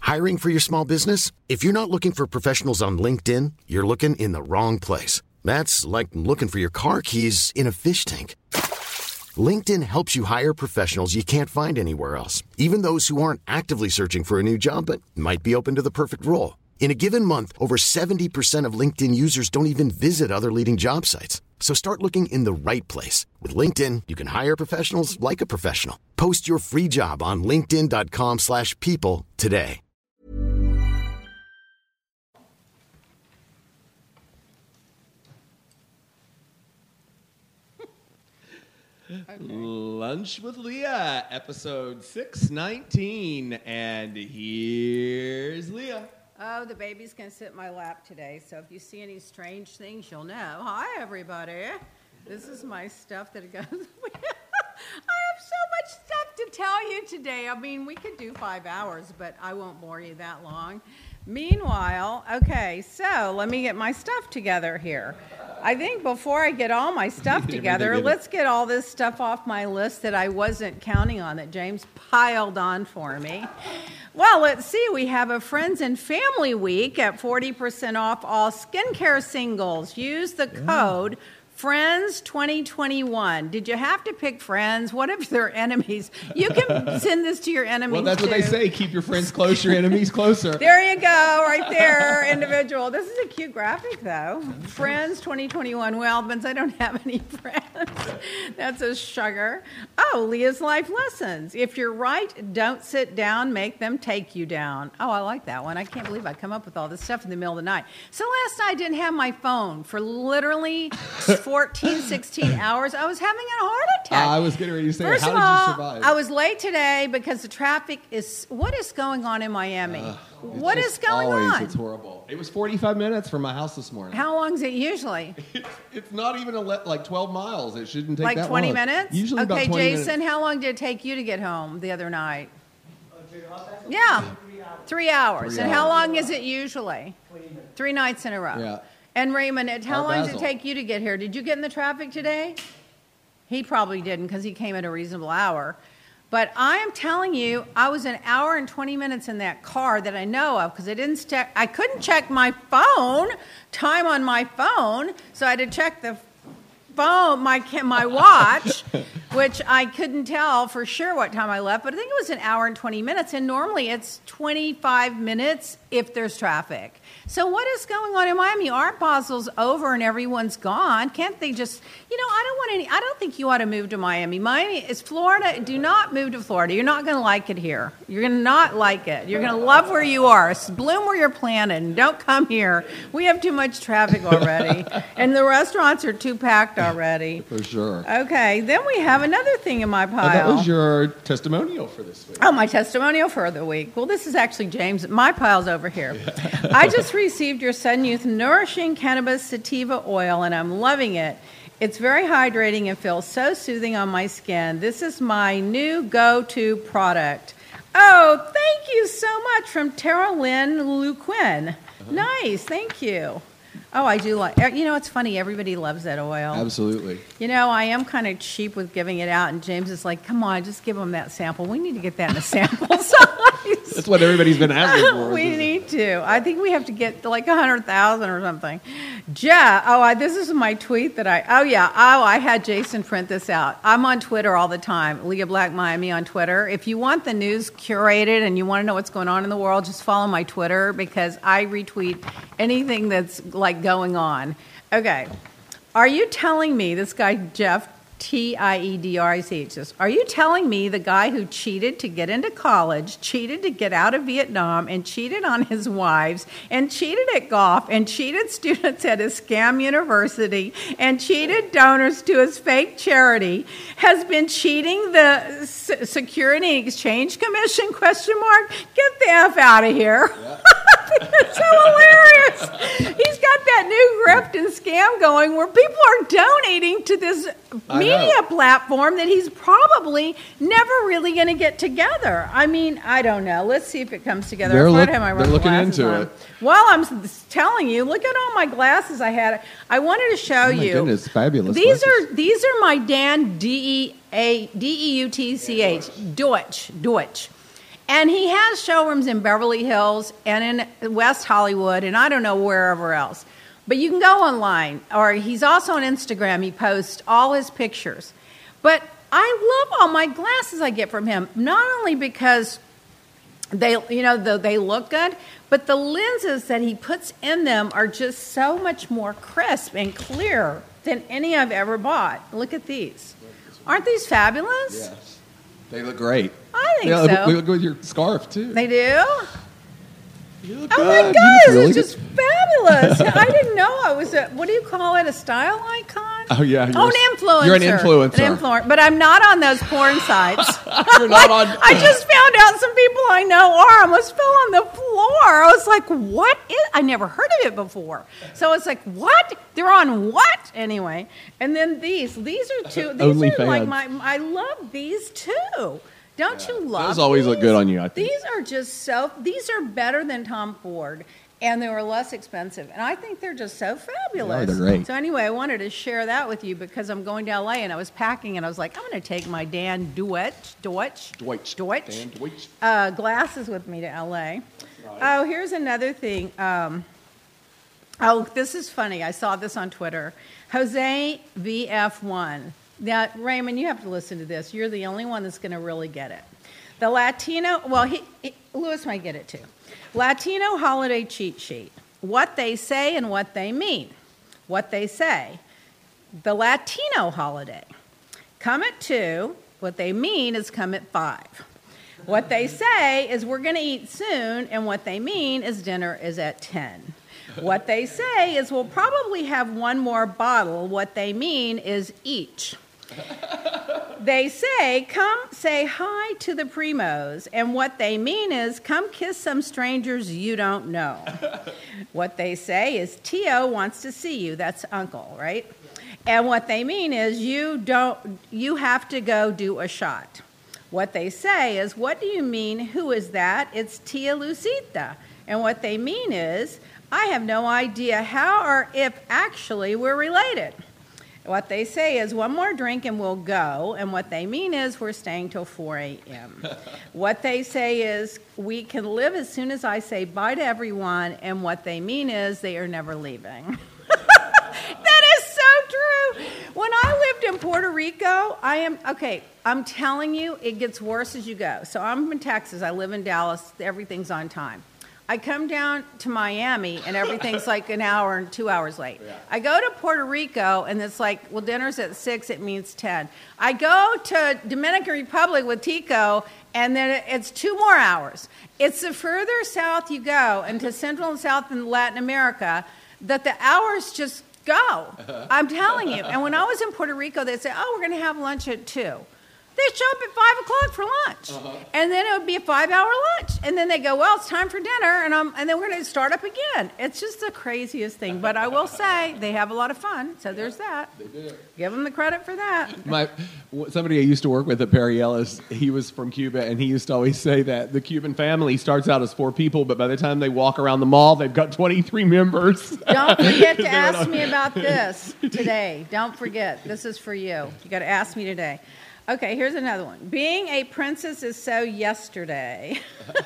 Hiring for your small business? If you're not looking for professionals on LinkedIn, you're looking in the wrong place. That's like looking for your car keys in a fish tank. LinkedIn helps you hire professionals you can't find anywhere else, even those who aren't actively searching for a new job but might be open to the perfect role. In a given month, over 70% of LinkedIn users don't even visit other leading job sites. So start looking in the right place. With LinkedIn, you can hire professionals like a professional. Post your free job on linkedin.com/people today. Okay. Lunch with Leah, episode 619, and here's Leah. Oh, the baby's going to sit in my lap today, so if you see any strange things, you'll know. Hi, everybody. This is my stuff that goes... I have so much stuff to tell you today. I mean, we could do 5 hours, but I won't bore you that long. Meanwhile, okay, so let me get my stuff together here. I think before I get all my stuff together, let's get all this stuff off my list that I wasn't counting on, that James piled on for me. Well, let's see. We have a Friends and Family Week at 40% off all skincare singles. Use the code Friends 2021. Did you have to pick friends? What if they're enemies? You can send this to your enemies. Well, that's what they say. Keep your friends close, your enemies closer. There you go, right there, individual. This is a cute graphic, though. Friends 2021. Well, since I don't have any friends, that's a sugar. Oh, Leah's Life Lessons. If you're right, don't sit down. Make them take you down. Oh, I like that one. I can't believe I come up with all this stuff in the middle of the night. So last night I didn't have my phone for literally 14, 16 hours. I was having a heart attack. I was getting ready to say, First how of did all, you survive? I was late today because the traffic is... What is going on in Miami? What is going on? It's horrible. It was 45 minutes from my house this morning. How long is it usually? It's not even like 12 miles. It shouldn't take that long. Like 20 minutes? Usually about 20 minutes. Okay, Jason, minutes. how long did it take you to get home the other night? Yeah, 3 hours. And how long is it usually? 3 nights in a row. Yeah. And Raymond, how long did it Basil. take you to get here? Did you get in the traffic today? He probably didn't because he came at a reasonable hour. But I am telling you, I was an hour and 20 minutes in that car that I know of because I couldn't check my phone, time on my phone, so I had to check the phone, my watch, which I couldn't tell for sure what time I left, but I think it was an hour and 20 minutes, and normally it's 25 minutes if there's traffic. So what is going on in Miami? Art Basel's over and everyone's gone. Can't they just, I don't think you ought to move to Miami. Miami is Florida. Do not move to Florida. You're not going to like it here. You're going to not like it. You're going to love where you are. Bloom where you're planted. Don't come here. We have too much traffic already, and the restaurants are too packed already. For sure. Okay, then we have another thing in my pile. That was your testimonial for this week. Oh, my testimonial for the week. Well, this is actually James. My pile's over here. I just received your Sun Youth Nourishing Cannabis Sativa Oil, and I'm loving it. It's very hydrating and feels so soothing on my skin. This is my new go-to product. Oh, thank you so much from Tara Lynn Luquin. Nice, thank you. Oh, I do like, it's funny. Everybody loves that oil. Absolutely. I am kind of cheap with giving it out, and James is like, come on, just give them that sample. We need to get that in a sample size. That's what everybody's been asking for. We need to. I think we have to get like 100,000 or something. Yeah. This is my tweet that I had Jason print this out. I'm on Twitter all the time, Leah Black Miami on Twitter. If you want the news curated and you want to know what's going on in the world, just follow my Twitter because I retweet anything that's like going on. Okay. Are you telling me, this guy Jeff Tiedric says, are you telling me the guy who cheated to get into college, cheated to get out of Vietnam, and cheated on his wives, and cheated at golf, and cheated students at his scam university, and cheated donors to his fake charity, has been cheating the Security and Exchange Commission, ? Get the F out of here. Yeah. It's so hilarious. He's got that new grift and scam going where people are donating to this media platform that he's probably never really going to get together. I mean, I don't know. Let's see if it comes together. They're looking into it. Well, I'm telling you, look at all my glasses I had. I wanted to show you. Oh, my goodness, fabulous. These are my Dan, Deutsch, Deutsch. And he has showrooms in Beverly Hills and in West Hollywood, and I don't know wherever else. But you can go online, or he's also on Instagram. He posts all his pictures. But I love all my glasses I get from him, not only because they look good, but the lenses that he puts in them are just so much more crisp and clear than any I've ever bought. Look at these. Aren't these fabulous? Yes. They look great. I think so. They look good with your scarf, too. They do? You look Oh good. my You God, look this really is just fabulous. I didn't know I was what do you call it, a style icon? Oh, yeah. An influencer. You're an influencer. An influencer. But I'm not on those porn sites. You're not on. I just found out some people I know are. I almost fell on the floor. I was like, what is, I never heard of it before. So it's like, what? They're on what? Anyway. And then these are two. These are like I love these too. Don't you love those? Always look good on you, I think. These are just these are better than Tom Ford. And they were less expensive. And I think they're just so fabulous. Yeah, they're great. So anyway, I wanted to share that with you because I'm going to L.A. and I was packing and I was like, I'm going to take my Dan Deutsch glasses with me to L.A. Oh, here's another thing. This is funny. I saw this on Twitter. Jose VF1. Now, Raymond, you have to listen to this. You're the only one that's going to really get it. The Latino, Louis might get it too. Latino holiday cheat sheet. What they say and what they mean. What they say. The Latino holiday. Come at 2. What they mean is come at 5. What they say is we're going to eat soon, and what they mean is dinner is at 10. What they say is we'll probably have one more bottle. What they mean is each. They say, come say hi to the primos, and what they mean is come kiss some strangers you don't know. What they say is Tio wants to see you. That's uncle, right? And what they mean is you have to go do a shot. What they say is, what do you mean, who is that? It's Tia Lucita. And what they mean is, I have no idea how or if actually we're related. What they say is one more drink and we'll go, and what they mean is we're staying till 4 a.m. What they say is we can live as soon as I say bye to everyone, and what they mean is they are never leaving. That is so true. When I lived in Puerto Rico, I'm telling you, it gets worse as you go. So I'm in Texas. I live in Dallas. Everything's on time. I come down to Miami, and everything's like an hour and 2 hours late. Yeah. I go to Puerto Rico, and it's like, well, dinner's at 6, it means 10. I go to Dominican Republic with Tico, and then it's 2 more hours. It's the further south you go, into Central and South and Latin America, that the hours just go. I'm telling you. And when I was in Puerto Rico, they'd say, oh, we're going to have lunch at 2. They'd show up at 5 o'clock for lunch, and then it would be a 5-hour lunch, and then they go, well, it's time for dinner, and then we're going to start up again. It's just the craziest thing, but I will say they have a lot of fun, so there's that. They do. Give them the credit for that. Somebody I used to work with at Perry Ellis, he was from Cuba, and he used to always say that the Cuban family starts out as 4 people, but by the time they walk around the mall, they've got 23 members. Don't forget to ask me about this today. Don't forget. This is for you. You got to ask me today. Okay, here's another one. Being a princess is so yesterday.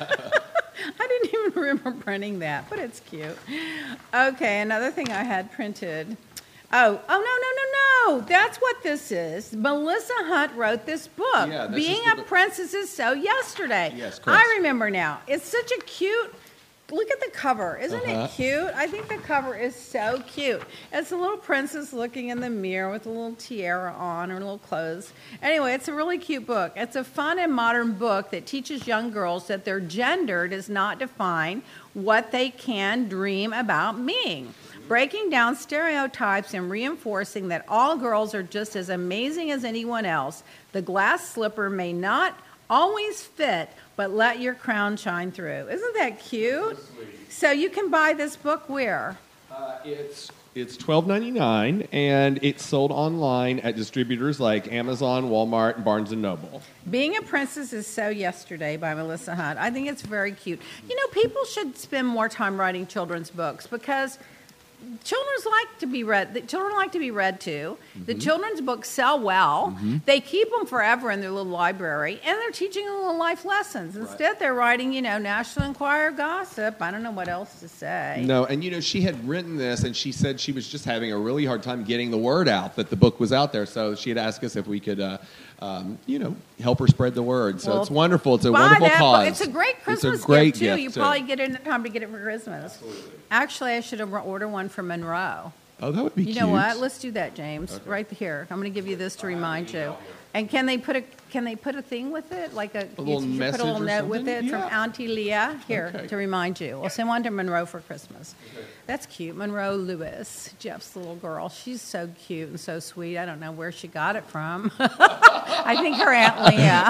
I didn't even remember printing that, but it's cute. Okay, another thing I had printed. No. That's what this is. Melissa Hunt wrote this book. Yeah, Being a princess is so yesterday. Yes, correct. I remember now. It's such a cute... Look at the cover. Isn't it cute? I think the cover is so cute. It's a little princess looking in the mirror with a little tiara on, or little clothes. Anyway, it's a really cute book. It's a fun and modern book that teaches young girls that their gender does not define what they can dream about being. Breaking down stereotypes and reinforcing that all girls are just as amazing as anyone else. The glass slipper may not always fit, but let your crown shine through. Isn't that cute? So you can buy this book where? It's $12.99, and it's sold online at distributors like Amazon, Walmart, and Barnes & Noble. Being a Princess is So Yesterday by Melissa Hunt. I think it's very cute. You know, people should spend more time writing children's books because children's like to be read. The children like to be read to. The children's books sell well. They keep them forever in their little library, and they're teaching them little life lessons. Instead, they're writing, National Enquirer gossip. I don't know what else to say. No, and she had written this, and she said she was just having a really hard time getting the word out that the book was out there. So she had asked us if we could, help her spread the word. So it's wonderful. It's a wonderful cause. It's a great Christmas gift, too. You probably get it in time to get it for Christmas. Absolutely. Actually, I should have ordered one from Monroe. Oh, that would be cute. You know what? Let's do that, James. Okay. Right here. I'm going to give you this to remind you. And can they put a thing with it, like a little message, put a little note with it from Yeah. Auntie Leah here to remind you. We'll send one to Monroe for Christmas. Okay. That's cute. Monroe Lewis, Jeff's little girl. She's so cute and so sweet. I don't know where she got it from. I think her Aunt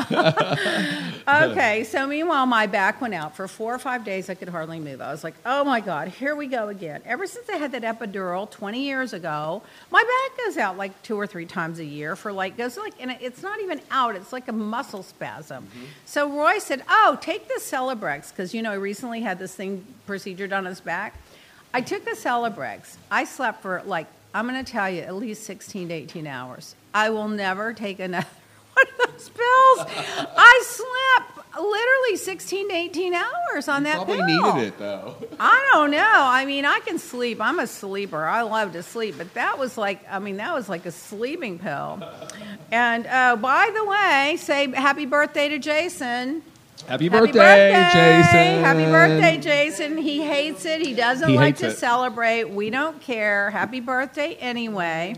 Leah. Okay, so meanwhile, my back went out. For 4 or 5 days, I could hardly move. I was like, oh, my God, here we go again. Ever since I had that epidural 20 years ago, my back goes out like 2 or 3 times a year and it's not even out. It's like a muscle spasm. So Roy said, oh, take the Celebrex, because, he recently had this procedure done on his back. I took the Celebrex. I slept for, I'm going to tell you, at least 16 to 18 hours. I will never take another one of those pills. I slept literally 16 to 18 hours on that pill. Probably needed it, though. I don't know. I mean, I can sleep. I'm a sleeper. I love to sleep. But that was like a sleeping pill. And by the way, say happy birthday to Jason. Happy birthday, Jason. Happy birthday, Jason. He hates it. He doesn't like to celebrate. We don't care. Happy birthday anyway.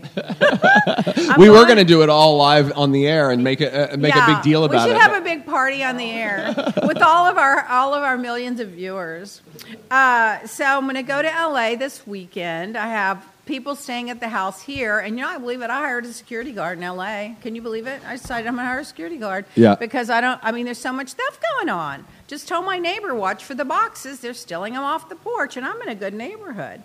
We were going to do it all live on the air and make a big deal about it. We should have a big party on the air with all of our millions of viewers. So I'm going to go to LA this weekend. I have people staying at the house here, and I believe it, I hired a security guard in L.A. Can you believe it? I decided I'm going to hire a security guard. Yeah. Because there's so much stuff going on. Just told my neighbor, watch for the boxes. They're stealing them off the porch, and I'm in a good neighborhood.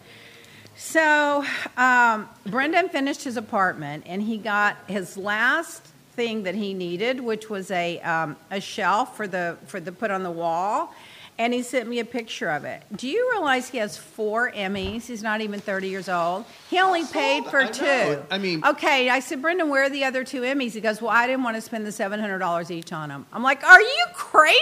So Brendan finished his apartment, and he got his last thing that he needed, which was a shelf for the put on the wall. And he sent me a picture of it. Do you realize he has 4 Emmys? He's not even 30 years old. He only paid for 2. Okay, I said, Brendan, where are the other 2 Emmys? He goes, well, I didn't want to spend the $700 each on them. I'm like, are you crazy?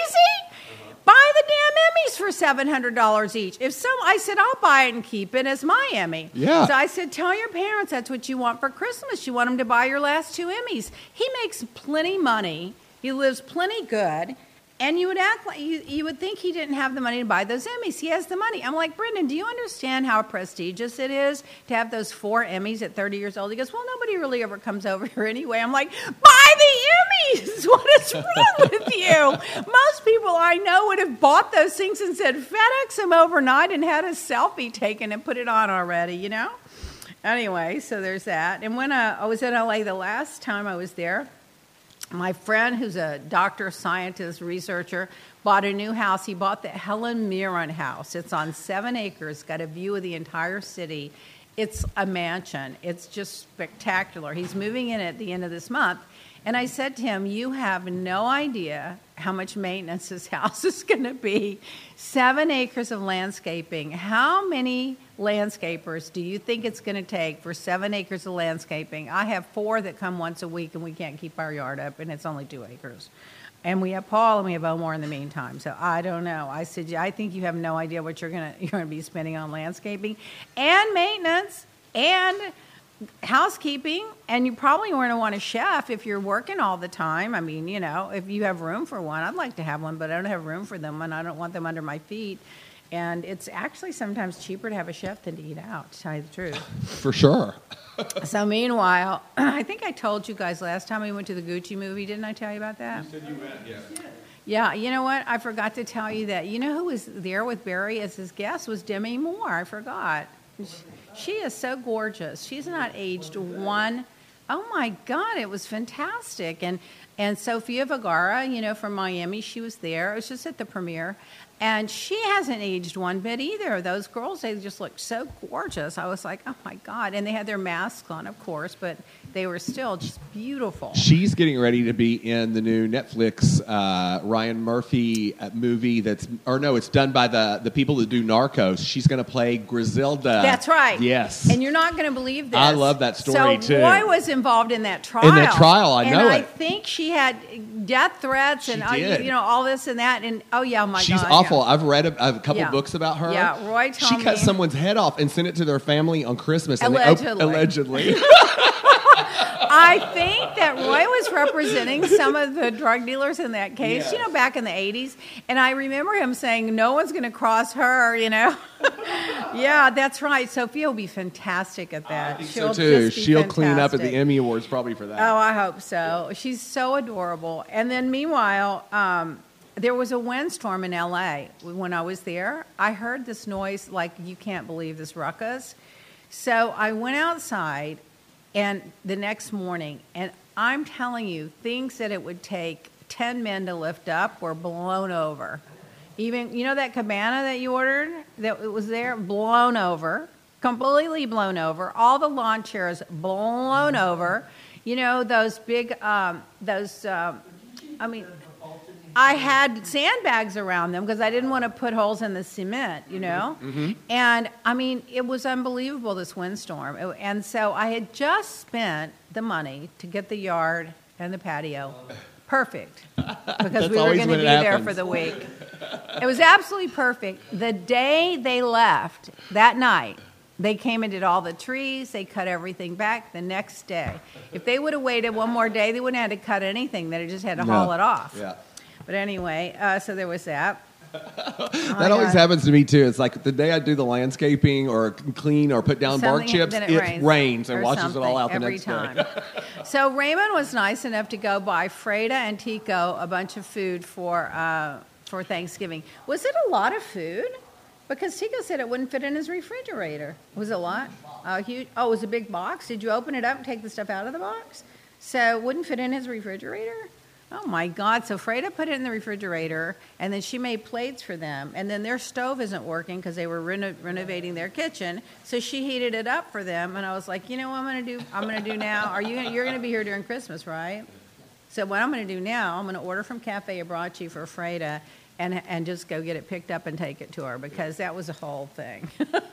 Buy the damn Emmys for $700 each. I said, I'll buy it and keep it as my Emmy. Yeah. So I said, tell your parents that's what you want for Christmas. You want them to buy your last 2 Emmys. He makes plenty money. He lives plenty good. And you would act like you would think he didn't have the money to buy those Emmys. He has the money. I'm like, Brendan, do you understand how prestigious it is to have those 4 Emmys at 30 years old? He goes, well, nobody really ever comes over here anyway. I'm like, buy the Emmys. What is wrong with you? Most people I know would have bought those things and said, FedEx them overnight and had a selfie taken and put it on already, Anyway, so there's that. And when I was in L.A. the last time I was there, my friend, who's a doctor, scientist, researcher, bought a new house. He bought the Helen Mirren house. It's on 7 acres, got a view of the entire city. It's a mansion. It's just spectacular. He's moving in at the end of this month. And I said to him, you have no idea how much maintenance this house is going to be. 7 acres of landscaping. How many landscapers do you think it's going to take for 7 acres of landscaping? I have 4 that come once a week, and we can't keep our yard up, and it's only 2 acres. And we have Paul, and we have Omar in the meantime. So I don't know. I said, I think you have no idea what you're going to be spending on landscaping and maintenance and housekeeping, and you probably want to want a chef if you're working all the time. I mean, if you have room for one, I'd like to have one, but I don't have room for them, and I don't want them under my feet. And it's actually sometimes cheaper to have a chef than to eat out, to tell you the truth. For sure. So meanwhile, I think I told you guys last time we went to the Gucci movie. Didn't I tell you about that? You said you went, yeah. Yeah, you know what? I forgot to tell you that. You know who was there with Barry as his guest was Demi Moore. I forgot. She is so gorgeous. She's not aged one. Oh, my God, it was fantastic. And Sofia Vergara, from Miami, she was there. It was just at the premiere. And she hasn't aged one bit either. Those girls, they just looked so gorgeous. I was like, oh, my God. And they had their masks on, of course, but they were still just beautiful. She's getting ready to be in the new Netflix Ryan Murphy movie it's done by the people that do Narcos. She's going to play Griselda. That's right. Yes. And you're not going to believe this. I love that story, too. So Roy was involved in that trial. In that trial, I know it. And I think she had death threats and all this and that. And, oh, my God. She's awful. Yeah. I've read a couple Yeah. books about her. Yeah, Roy told me. She cut someone's head off and sent it to their family on Christmas. Allegedly. Allegedly. I think that Roy was representing some of the drug dealers in that case, Yes. you know, back in the 80s. And I remember him saying, no one's going to cross her, you know. Yeah, that's right. Sophia will be fantastic at that. I think She'll so, too. just be She'll clean up at the fantastic. Emmy Awards probably for that. Oh, I hope so. She's so adorable. And then meanwhile, there was a windstorm in L.A. when I was there. I heard this noise like you can't believe, this ruckus. So I went outside and the next morning, and I'm telling you, things that it would take 10 men to lift up were blown over. Even, you know that cabana that you ordered that was there? Blown over. Completely blown over. All the lawn chairs blown over. You know, those big, I had sandbags around them because I didn't want to put holes in the cement, you know? Mm-hmm. And, I mean, it was unbelievable, this windstorm. And so I had just spent the money to get the yard and the patio perfect because we were going to be there for the week. It was absolutely perfect. The day they left, that night, they came and did all the trees. They cut everything back the next day. If they would have waited one more day, they wouldn't have had to cut anything. They just had to haul it off. Yeah. But anyway, so there was that. That always happens to me, too. It's like the day I do the landscaping or clean or put down bark chips, it rains and washes it all out the next day. So Raymond was nice enough to go buy Freda and Tico a bunch of food for Thanksgiving. Was it a lot of food? Because Tico said it wouldn't fit in his refrigerator. Was it a lot? Huge. Oh, it was a big box? Did you open it up and take the stuff out of the box? So it wouldn't fit in his refrigerator? Oh, my God. So Freda put it in the refrigerator, and then she made plates for them. And then their stove isn't working because they were renovating their kitchen. So she heated it up for them. And I was like, you know what I'm going to do now? You're going to be here during Christmas, right? So what I'm going to do now, I'm going to order from Cafe Abraci for Freda and just go get it picked up and take it to her because that was a whole thing.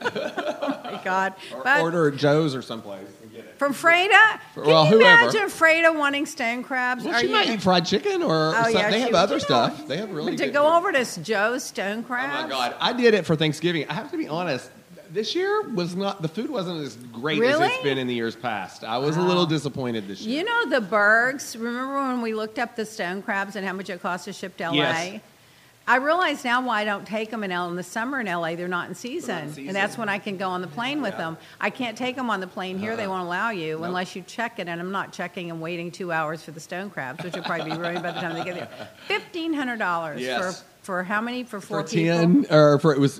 Oh, my God. Or order at Joe's or someplace and get it. From Freda? Can you imagine Freda wanting stone crabs? Well, she might eat fried chicken or something. They have other stuff. They have really good. To go over to Joe's Stone Crabs? Oh, my God. I did it for Thanksgiving. I have to be honest. This year the food wasn't as great as it's been in the years past. I was a little disappointed this year. You know the Bergs, remember when we looked up the stone crabs and how much it cost to ship to L.A.? Yes. I realize now why I don't take them in the summer in L.A. They're not in season. And that's when I can go on the plane with them. I can't take them on the plane here. They won't allow you unless you check it. And I'm not checking and waiting 2 hours for the stone crabs, which will probably be ruined by the time they get there. $1,500 for how many? For 4 people? 10, or for it was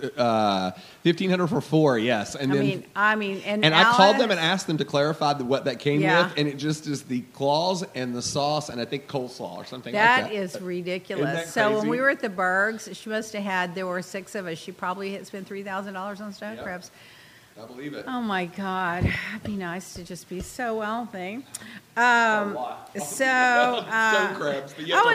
$1,500 for 4. Yes, and I mean, and I called them and asked them to clarify what that came with, and it just is the claws and the sauce, and I think coleslaw or something like that. That is ridiculous. Isn't that so crazy? when we were at the Bergs, she must have had. There were 6 of us. She probably had spent $3,000 on stone crabs. I believe it. Oh, my God. It'd be nice to just be so wealthy. Stone crabs.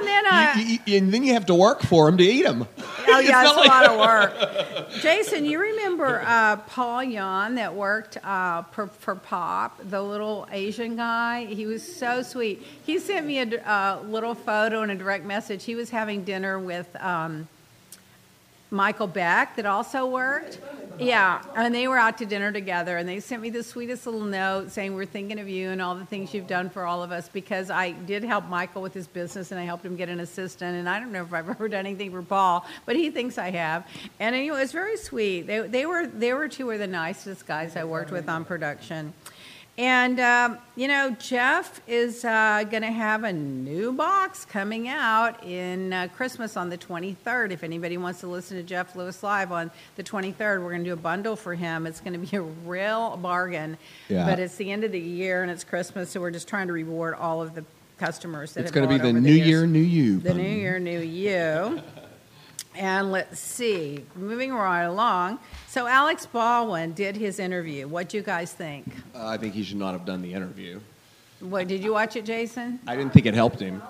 And then you have to work for them to eat them. Oh, yeah, it's a lot of work. Jason, you remember Paul Yan that worked for Pop, the little Asian guy? He was so sweet. He sent me a little photo and a direct message. He was having dinner with Michael Beck that also worked. Yeah, and they were out to dinner together, and they sent me the sweetest little note saying, we're thinking of you and all the things you've done for all of us, because I did help Michael with his business, and I helped him get an assistant, and I don't know if I've ever done anything for Paul, but he thinks I have. And anyway, it was very sweet. They were 2 of the nicest guys I worked with on production. And, Jeff is going to have a new box coming out in Christmas on the 23rd. If anybody wants to listen to Jeff Lewis Live on the 23rd, we're going to do a bundle for him. It's going to be a real bargain. Yeah. But it's the end of the year and it's Christmas, so we're just trying to reward all of the customers that have bought over the years. It's going to be the New Year, New You. The New Year, New You. And let's see, moving right along. So Alex Baldwin did his interview. What do you guys think? I think he should not have done the interview. What, did you watch it, Jason? I didn't think it helped him.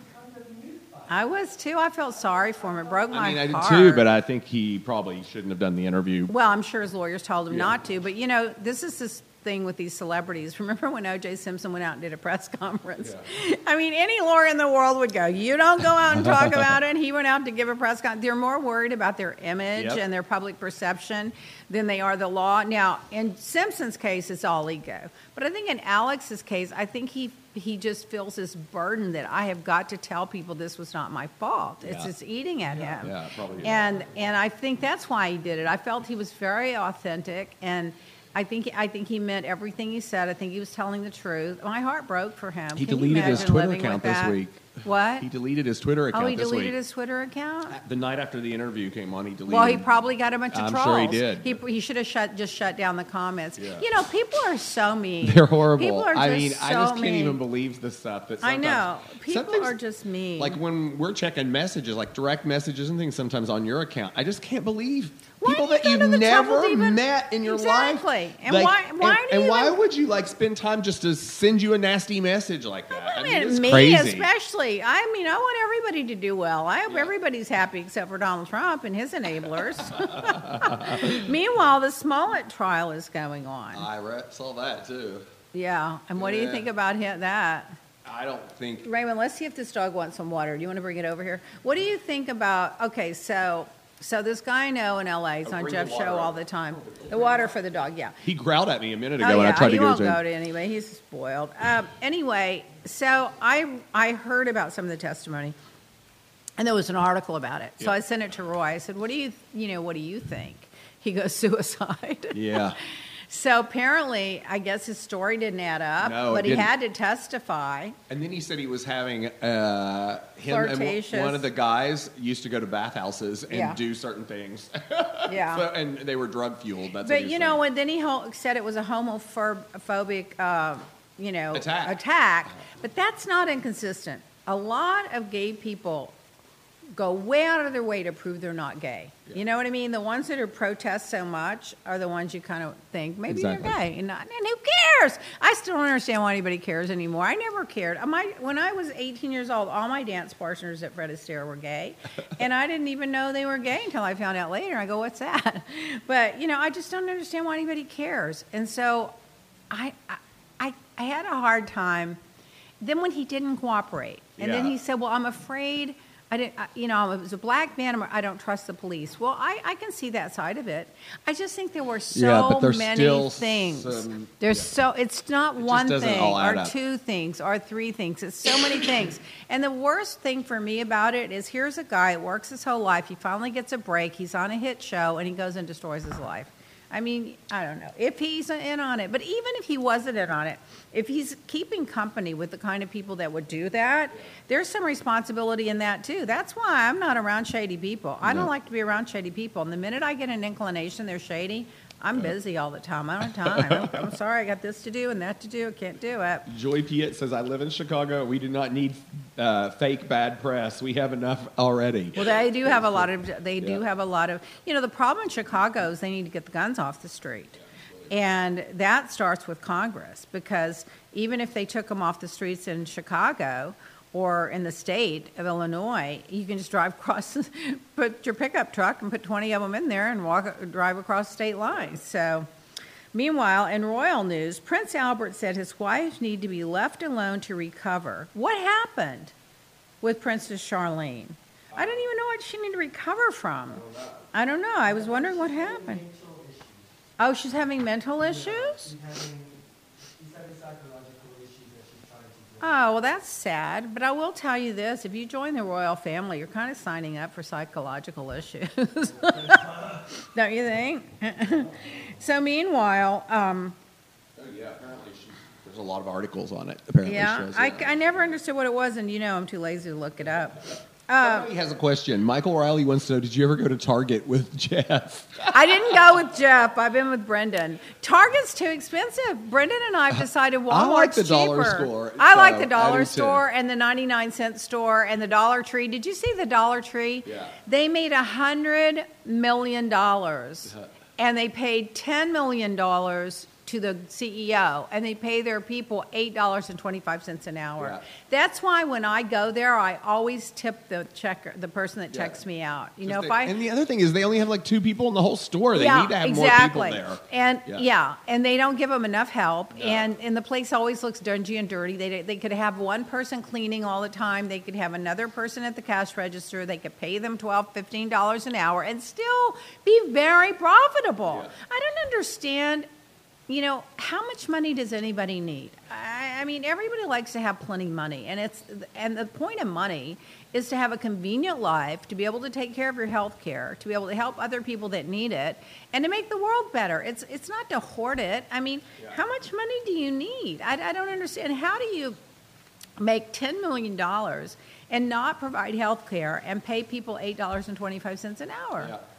I was too. I felt sorry for him. It broke my heart. I did too, but I think he probably shouldn't have done the interview. Well, I'm sure his lawyers told him not to. But, this is this thing with these celebrities. Remember when O.J. Simpson went out and did a press conference? Yeah. I mean, any lawyer in the world would go, you don't go out and talk about it. He went out to give a press conference. They're more worried about their image and their public perception than they are the law. Now, in Simpson's case, it's all ego. But I think in Alex's case, I think he just feels this burden that I have got to tell people this was not my fault. It's just eating at him. Yeah, probably. And I think that's why he did it. I felt he was very authentic, and I think he meant everything he said. I think he was telling the truth. My heart broke for him. He deleted his Twitter account this week. What? He deleted his Twitter account this week. Oh, he deleted his Twitter account? The night after the interview came on, he deleted it. Well, he probably got a bunch of trolls. I'm sure he did. He should have shut down the comments. Yeah. People are so mean. They're horrible. People are I just can't mean. even believe the stuff that sometimes... I know. People are just mean. Like when we're checking messages, like direct messages and things sometimes on your account, I just can't believe people that you've never met in your life. Exactly. And why would you spend time just to send you a nasty message like that? It's me crazy. Especially. I want everybody to do well. I hope everybody's happy except for Donald Trump and his enablers. Meanwhile, the Smollett trial is going on. I saw that too. Yeah. And what do you think about that? I don't think... Raymond, let's see if this dog wants some water. Do you want to bring it over here? What do you think about... Okay, so this guy I know in L.A. is on Jeff's show all the time. The water for the dog, yeah. He growled at me a minute ago when I tried to go to him. He won't go to anyway. He's spoiled. Anyway, so I heard about some of the testimony, and there was an article about it. So I sent it to Roy. I said, what do you think? He goes, suicide. Yeah. So apparently, I guess his story didn't add up, but he had to testify. And then he said he was having him and one of the guys used to go to bathhouses and do certain things. Yeah. And they were drug fueled. But and then he said it was a homophobic, attack. But that's not inconsistent. A lot of gay people go way out of their way to prove they're not gay. Yeah. You know what I mean? The ones that are protest so much are the ones you kind of think, maybe you're gay. And who cares? I still don't understand why anybody cares anymore. I never cared. When I was 18 years old, all my dance partners at Fred Astaire were gay. And I didn't even know they were gay until I found out later. I go, what's that? But, I just don't understand why anybody cares. And so I had a hard time. Then when he didn't cooperate, and then he said, well, I'm afraid... I was a black man. I don't trust the police. Well, I can see that side of it. I just think there were so many things. It's not one thing or two things or three things. It's so many things. And the worst thing for me about it is here's a guy that works his whole life. He finally gets a break. He's on a hit show, and he goes and destroys his life. I mean, I don't know if he's in on it, but even if he wasn't in on it, if he's keeping company with the kind of people that would do that, there's some responsibility in that too. That's why I'm not around shady people. I don't like to be around shady people. And the minute I get an inclination they're shady, I'm busy all the time. I don't have time. I'm sorry, I got this to do and that to do. I can't do it. Joy Piet says, I live in Chicago. We do not need fake bad press. We have enough already. Well, they do have a lot of, the problem in Chicago is they need to get the guns off the street. And that starts with Congress, because even if they took them off the streets in Chicago or in the state of Illinois, you can just drive across, put your pickup truck and put 20 of them in there and drive across state lines. So, meanwhile, in royal news, Prince Albert said his wife needed to be left alone to recover. What happened with Princess Charlene? I don't even know what she needed to recover from. I don't know. I was wondering what happened. Oh, she's having mental issues? She's having psychological issues that she's trying to deal with. Oh, well, that's sad. But I will tell you this. If you join the royal family, you're kind of signing up for psychological issues. Don't you think? So, meanwhile... apparently there's a lot of articles on it. Apparently, I never understood what it was, and I'm too lazy to look it up. Somebody has a question. Michael Riley wants to know, did you ever go to Target with Jeff? I didn't go with Jeff. I've been with Brendan. Target's too expensive. Brendan and I have decided Walmart's I like the cheaper. dollar store. I like the dollar do store too. and the 99-cent store and the Dollar Tree. Did you see the Dollar Tree? Yeah. They made $100 million, and they paid $10 million to the CEO, and they pay their people $8.25 an hour. Yeah. That's why when I go there, I always tip the person that checks me out. You know, And the other thing is they only have like 2 people in the whole store. They need to have exactly. more people there. And and they don't give them enough help. No. And the place always looks dingy and dirty. They could have one person cleaning all the time. They could have another person at the cash register. They could pay them $12, $15 an hour and still be very profitable. Yeah. I don't understand. You know, how much money does anybody need? I mean, everybody likes to have plenty of money, and the point of money is to have a convenient life, to be able to take care of your health care, to be able to help other people that need it, and to make the world better. It's not to hoard it. I mean, how much money do you need? I don't understand. How do you make $10 million and not provide health care and pay people $8.25 an hour? Yeah.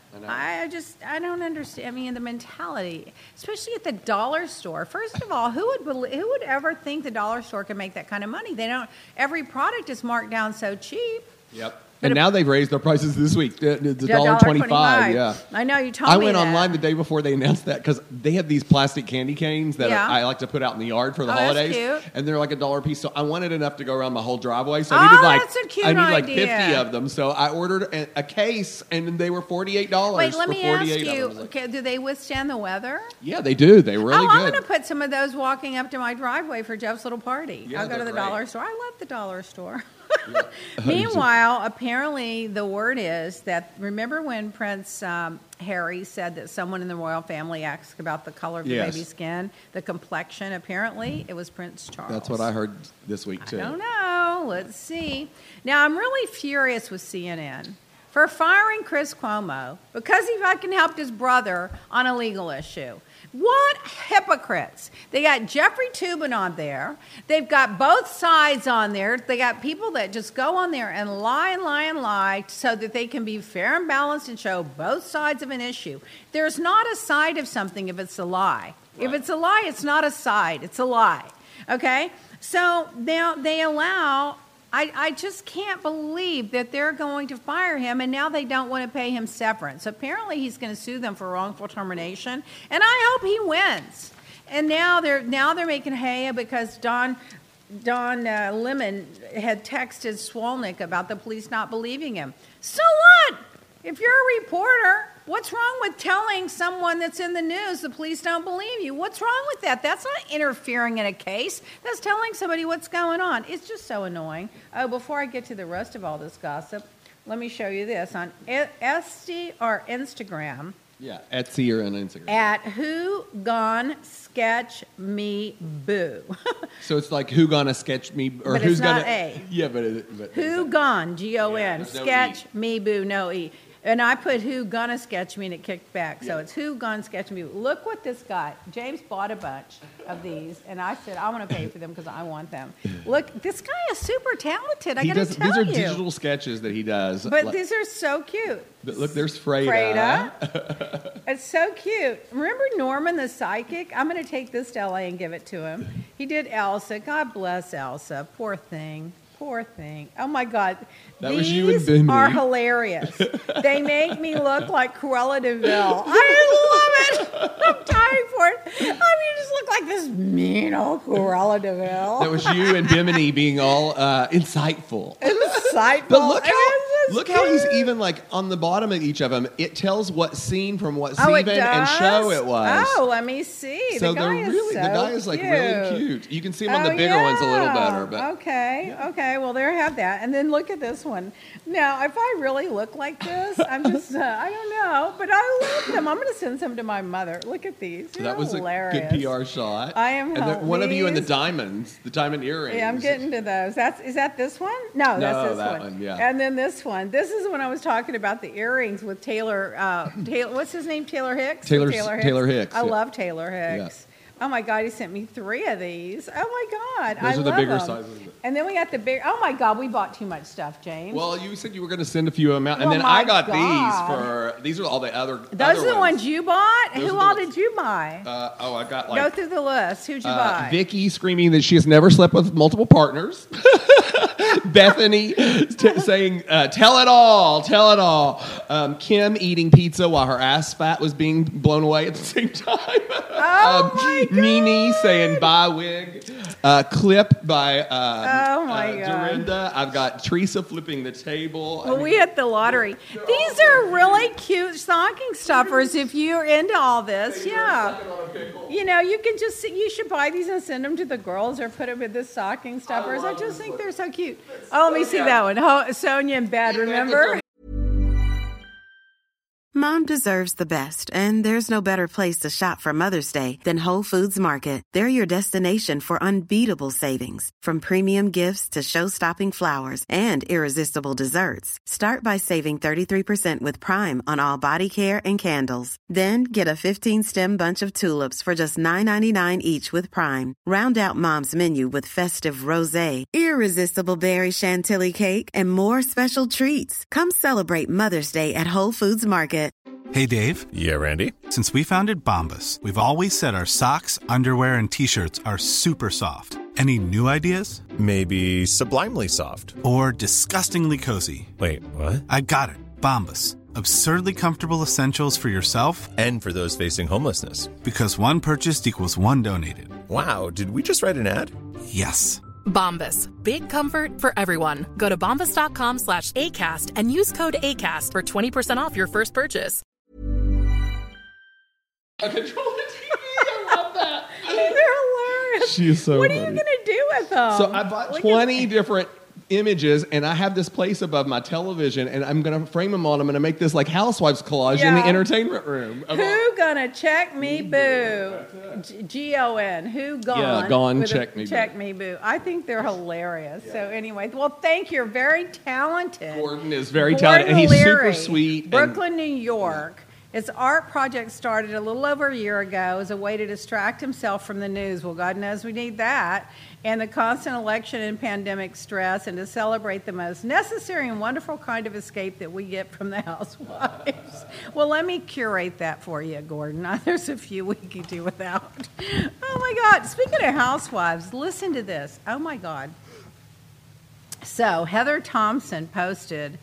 I don't understand. I mean, the mentality, especially at the dollar store. First of all, who would ever think the dollar store can make that kind of money? They don't. Every product is marked down so cheap. Yep. And now they've raised their prices this week. The $1.25. Yeah. I know, you told me I went that. online the day before they announced that because they have these plastic candy canes that I like to put out in the yard for the holidays. That's cute. And they're like $1 a piece. So I wanted enough to go around my whole driveway. So I that's a cute needed like idea. 50 of them. So I ordered a case and they were $48. Wait, let me ask you, like, do they withstand the weather? Yeah, they do. They're really good. I'm going to put some of those walking up to my driveway for Jeff's little party. Yeah, I'll go to the they're great. dollar store. I love the dollar store. Yeah. Meanwhile, apparently the word is that, remember when Prince Harry said that someone in the royal family asked about the color of the baby's skin, the complexion? Apparently it was Prince Charles. That's what I heard this week too. I don't know. Let's see. Now, I'm really furious with CNN for firing Chris Cuomo because he fucking helped his brother on a legal issue. What hypocrites. They got Jeffrey Toobin on there. They've got both sides on there. They got people that just go on there and lie so that they can be fair and balanced and show both sides of an issue. There's not a side of something if it's a lie. Right. If it's a lie, it's not a side. It's a lie. Okay? So now they allow... I just can't believe that they're going to fire him, and now they don't want to pay him severance. Apparently, he's going to sue them for wrongful termination, and I hope he wins. And now they're making hay because Don Lemon had texted Swolnick about the police not believing him. So what? If you're a reporter, what's wrong with telling someone that's in the news the police don't believe you? What's wrong with that? That's not interfering in a case. That's telling somebody what's going on. It's just so annoying. Oh, before I get to the rest of all this gossip, let me show you this on Etsy or Instagram. Yeah, Etsy or on Instagram. At Who Gone Sketch Me Boo. So it's like Who Gonna Sketch Me, or but Who's it's not Gonna... A. Yeah, but Who Gone, G-O-N, yeah, no Sketch E. Me Boo, no E. And I put Who Gonna Sketch Me, and it kicked back. So Yeah. it's Who Gonna Sketch Me. Look what this got. James bought a bunch of these, and I said, I want to pay for them because I want them. Look, this guy is super talented. I got to tell you. These are digital sketches that he does. But these are so cute. But look, there's Freda. It's so cute. Remember Norman the psychic? I'm going to take this to LA and give it to him. He did Elsa. God bless Elsa. Poor thing. Poor thing. Oh, my God. That These was you and Bimini. are hilarious. They make me look like Cruella de Vil. I love it. I'm dying for it. I mean, you just look like this mean old Cruella de Vil. That was you and Bimini being all insightful. Insightful. But look how he's even like on the bottom of each of them. It tells what scene from what season and show it was. Oh, let me see. So the guy the guy is like cute. really cute. You can see him on the bigger ones a little better. But Okay. Well, there have that. And then look at this one. Now, if I really look like this, I'm just, I don't know, but I love them. I'm going to send some to my mother. Look at these. So that was hilarious. a good PR shot. I am. And then one of you in the diamond earrings. Yeah, I'm getting to those. Is that this one? No, that's this one. Yeah. And then this one. This is when I was talking about the earrings with Taylor. What's his name? Taylor Hicks. Taylor Hicks. I love Taylor Hicks. Yeah. Oh my God, he sent me 3 of these. Oh my God, Those are the bigger them. sizes. And then we got the big. Oh my God, we bought too much stuff, James. Well, you said you were going to send a few of them out, and then I got these. These are all the other. Those are the ones you bought. Who all did you buy? I got Go through the list. Who'd you buy? Vicky screaming that she has never slept with multiple partners. Bethany saying, "Tell it all, tell it all." Kim eating pizza while her ass fat was being blown away at the same time. Oh my God. Nene saying, "Bye wig." Clip by oh my God. Dorinda. I've got Teresa flipping the table. Well, we hit the lottery. These are really cute stocking stuffers if you're into all this. Yeah. You know, you can just, you should buy these and send them to the girls or put them in the stocking stuffers. I just think they're so cute. Oh, let me see that one. Sonia in bed, remember? Mom deserves the best, and there's no better place to shop for Mother's Day than Whole Foods Market. They're your destination for unbeatable savings, from premium gifts to show-stopping flowers and irresistible desserts. Start by saving 33% with Prime on all body care and candles. Then get a 15-stem bunch of tulips for just $9.99 each with Prime. Round out Mom's menu with festive rosé, irresistible berry chantilly cake, and more special treats. Come celebrate Mother's Day at Whole Foods Market. Hey, Dave. Yeah, Randy. Since we founded Bombas, we've always said our socks, underwear, and T-shirts are super soft. Any new ideas? Maybe sublimely soft. Or disgustingly cozy. Wait, what? I got it. Bombas. Absurdly comfortable essentials for yourself and for those facing homelessness. Because one purchased equals one donated. Wow, did we just write an ad? Yes. Bombas. Big comfort for everyone. Go to bombas.com/ACAST and use code ACAST for 20% off your first purchase. Control the TV. I love that. They're hilarious. She is so What funny. are you going to do with them? So I bought 20 different images, and I have this place above my television, and I'm going to frame them on. I'm going to make this like housewives collage in the entertainment room. Who gonna check me boo? G-O-N. Who gone? Yeah, gone check me boo. Check me boo. I think they're hilarious. Yeah. So anyway, well, thank you. You're very talented. Gordon is very talented, and he's super sweet. Brooklyn, New York. His art project started a little over a year ago as a way to distract himself from the news. Well, God knows we need that. And the constant election and pandemic stress, and to celebrate the most necessary and wonderful kind of escape that we get from the housewives. Well, let me curate that for you, Gordon. There's a few we could do without. Oh, my God. Speaking of housewives, listen to this. Oh, my God. So Heather Thompson posted...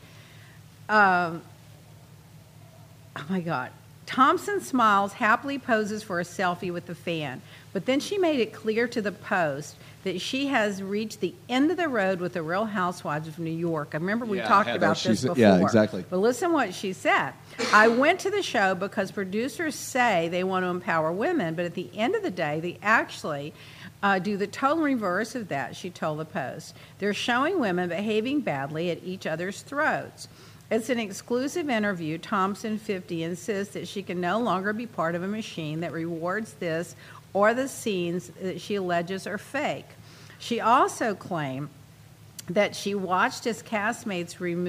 Oh, my God. Thompson smiles, happily poses for a selfie with the fan. But then she made it clear to the Post that she has reached the end of the road with the Real Housewives of New York. I remember we talked about this before. Yeah, exactly. But listen what she said. I went to the show because producers say they want to empower women, but at the end of the day, they actually do the total reverse of that, she told the Post. They're showing women behaving badly at each other's throats. It's an exclusive interview. Thompson, 50, insists that she can no longer be part of a machine that rewards this or the scenes that she alleges are fake. She also claimed that she watched as castmate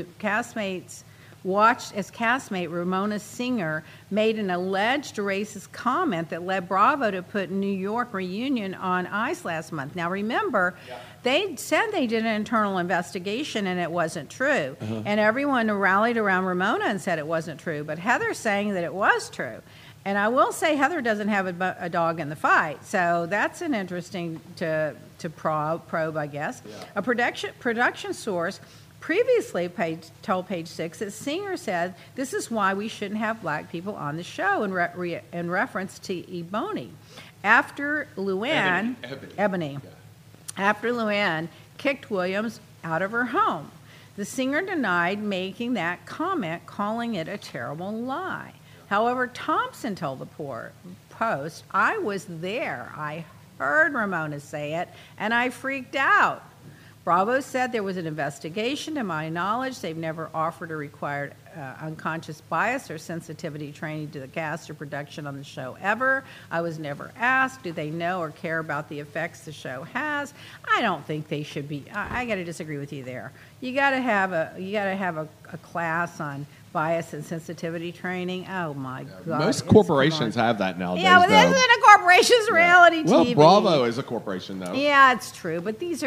Ramona Singer made an alleged racist comment that led Bravo to put New York reunion on ice last month. Now remember, they said they did an internal investigation and it wasn't true. And everyone rallied around Ramona and said it wasn't true. But Heather's saying that it was true. And I will say Heather doesn't have a dog in the fight. So that's an interesting to probe, I guess. Yeah. A production source previously told Page Six that Singer said this is why we shouldn't have black people on the show in reference to Ebony. After Luann, Ebony. Yeah. After Luann kicked Williams out of her home. The singer denied making that comment, calling it a terrible lie. However, Thompson told the Post, I was there. I heard Ramona say it, and I freaked out. Bravo said there was an investigation. To my knowledge, they've never offered or required unconscious bias or sensitivity training to the cast or production on the show ever. I was never asked, do they know or care about the effects the show has? I don't think they should be. I got to disagree with you there. You got to have a class on bias and sensitivity training. Oh my God! Most corporations have that nowadays. Yeah, but this isn't a corporation's reality TV. Well, Bravo is a corporation, though. Yeah, it's true. But these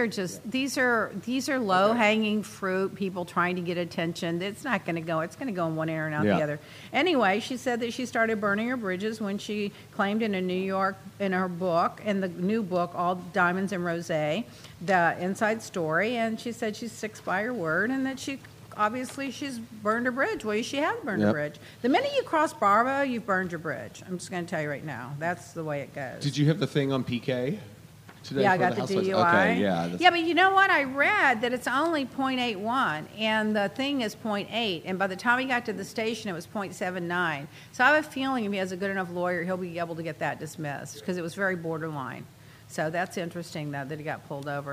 are low hanging fruit. People trying to get attention. It's not going to go. It's going to go in one ear and out the other. Anyway, she said that she started burning her bridges when she claimed in her book, in the new book, All Diamonds and Rosé, the inside story, and she said she sticks by her word, and that obviously she's burned her bridge. Well, she has burned her bridge. The minute you cross Bravo, you've burned your bridge. I'm just going to tell you right now. That's the way it goes. Did you have the thing on PK today? Yeah, I got the DUI. Okay, yeah. Yeah, but you know what? I read that it's only 0.81, and the thing is 0.8, and by the time he got to the station, it was 0.79. So I have a feeling if he has a good enough lawyer, he'll be able to get that dismissed, because it was very borderline. So that's interesting, though, that he got pulled over.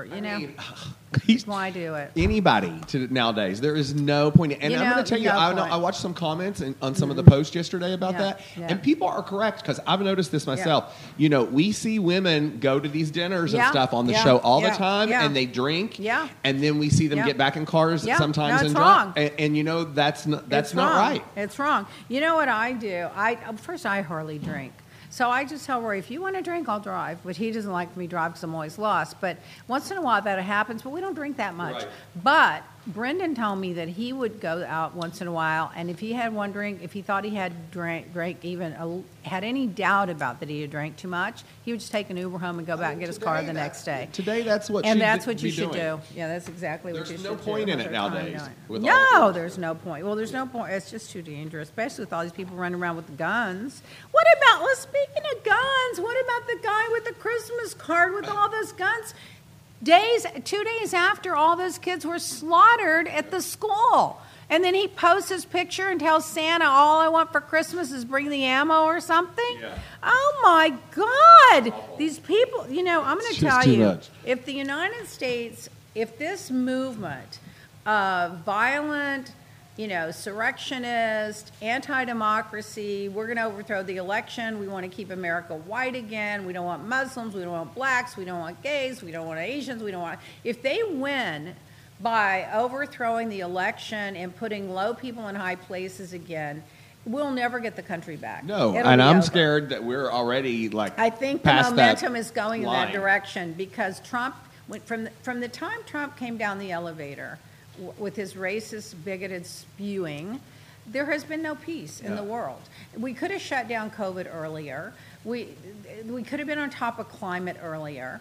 Why do it? Anybody nowadays, there is no point. And I'm going to tell you, I watched some comments on some of the posts yesterday about that, and people are correct, because I've noticed this myself. Yeah. We see women go to these dinners and stuff on the show all the time, and they drink, and then we see them get back in cars sometimes and drive. And that's not right. It's wrong. You know what I do? First, I hardly drink. So I just tell Roy, if you want to drink, I'll drive. But he doesn't like me to drive because I'm always lost. But once in a while that happens, but we don't drink that much. Right. But Brendan told me that he would go out once in a while, and if he had one drink, if he thought he had had any doubt about that he had drank too much, he would just take an Uber home and go back and get his car the next day. Today, that's what you should do. Yeah, that's exactly what you should do. There's no point in it nowadays. No, there's no point. Well, there's no point. It's just too dangerous, especially with all these people running around with guns. Speaking of guns, what about the guy with the Christmas card with all those guns? 2 days after all those kids were slaughtered at the school. And then he posts his picture and tells Santa, all I want for Christmas is bring the ammo or something. Yeah. Oh, my God. These people, I'm going to tell you, if the United States, if this movement of violent, surrectionist, anti-democracy, we're going to overthrow the election, we want to keep America white again, we don't want Muslims, we don't want blacks, we don't want gays, we don't want Asians, if they win by overthrowing the election and putting low people in high places again, we'll never get the country back. No, and I'm scared that we're already I think the momentum is going in that direction, because Trump, from the time Trump came down the elevator with his racist, bigoted spewing, there has been no peace in the world. We could have shut down COVID earlier. We could have been on top of climate earlier.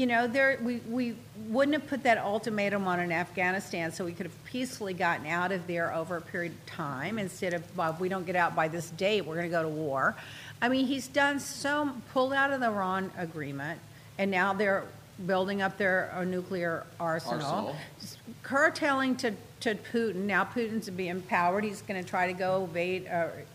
We wouldn't have put that ultimatum on in Afghanistan, so we could have peacefully gotten out of there over a period of time instead of, if we don't get out by this date, we're going to go to war. I mean, he's done pulled out of the Iran agreement, and now they're building up their nuclear arsenal. Curtailing to Putin. Now Putin's being empowered. He's going to try to go invade,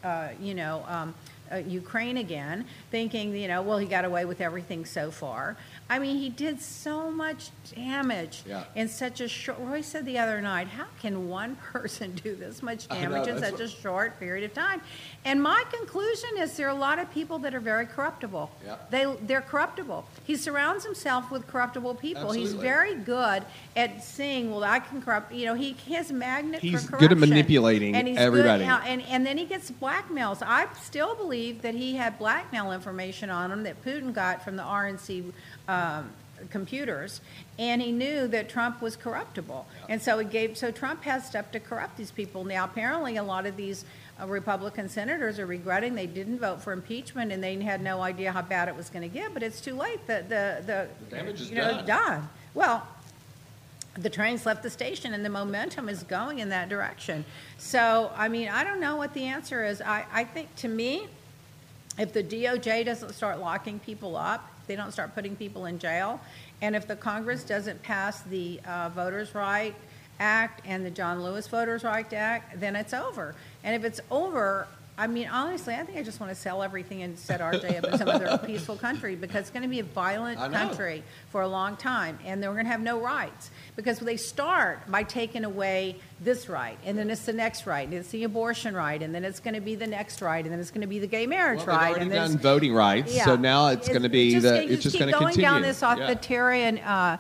Ukraine again, thinking, he got away with everything so far. I mean, he did so much damage in such a short... Roy said the other night, how can one person do this much damage in such a short period of time? And my conclusion is there are a lot of people that are very corruptible. Yeah. They're corruptible. He surrounds himself with corruptible people. Absolutely. He's very good at seeing, I can corrupt... he has a magnet for corruption. He's good at manipulating everybody. And then he gets blackmails. I still believe that he had blackmail information on him that Putin got from the RNC computers, and he knew that Trump was corruptible. And so Trump has stuff to corrupt these people. Now, apparently, a lot of these Republican senators are regretting they didn't vote for impeachment, and they had no idea how bad it was going to get, but it's too late. The damage is done. Well, the train's left the station, and the momentum is going in that direction. So, I mean, I don't know what the answer is. I think, to me, if the DOJ doesn't start locking people up, they don't start putting people in jail, and if the Congress doesn't pass the Voters' Right Act and the John Lewis Voters' Right Act, then it's over. And if it's over, I mean, honestly, I think I just want to sell everything and set our day up in some other peaceful country, because it's going to be a violent country for a long time, and they're going to have no rights, because they start by taking away this right, and then it's the next right, and it's the abortion right, and then it's going to be the next right, and then it's going to be the gay marriage right. And then voting rights, so now it's going to be it's just going to continue. Going down this authoritarian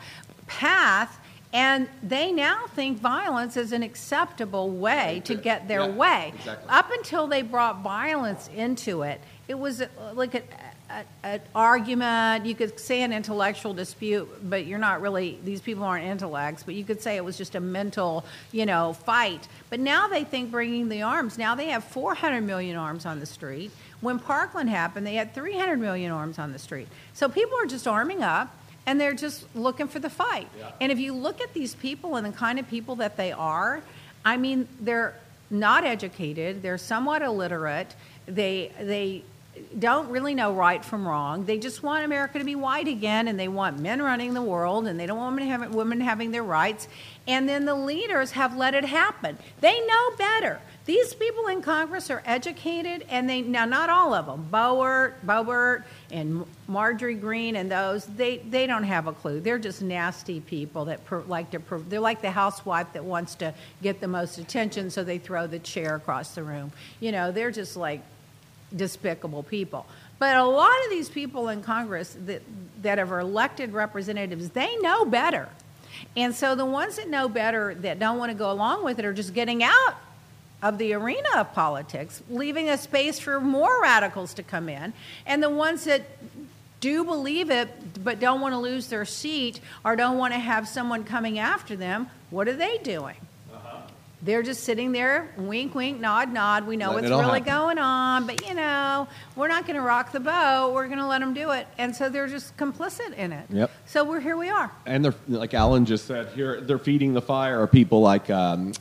path. And they now think violence is an acceptable way to get their way. Exactly. Up until they brought violence into it, it was like an argument. You could say an intellectual dispute, but you're not really, these people aren't intellects, but you could say it was just a mental, fight. But now they think bringing the arms, now they have 400 million arms on the street. When Parkland happened, they had 300 million arms on the street. So people are just arming up. And they're just looking for the fight. Yeah. And if you look at these people and the kind of people that they are, I mean, they're not educated. They're somewhat illiterate. They don't really know right from wrong. They just want America to be white again, and they want men running the world, and they don't want women having their rights. And then the leaders have let it happen. They know better. These people in Congress are educated, and now not all of them, Boebert and Marjorie Greene and those, they don't have a clue. They're just nasty people that they're like the housewife that wants to get the most attention, so they throw the chair across the room. They're just like despicable people. But a lot of these people in Congress that are elected representatives, they know better. And so the ones that know better, that don't want to go along with it, are just getting out of the arena of politics, leaving a space for more radicals to come in. And the ones that do believe it but don't want to lose their seat or don't want to have someone coming after them, what are they doing? They're just sitting there, wink, wink, nod, nod. We know what's really going on, but, we're not going to rock the boat. We're going to let them do it. And so they're just complicit in it. Yep. So here we are. And they're, like Alan just said, they're feeding the fire of people like Ted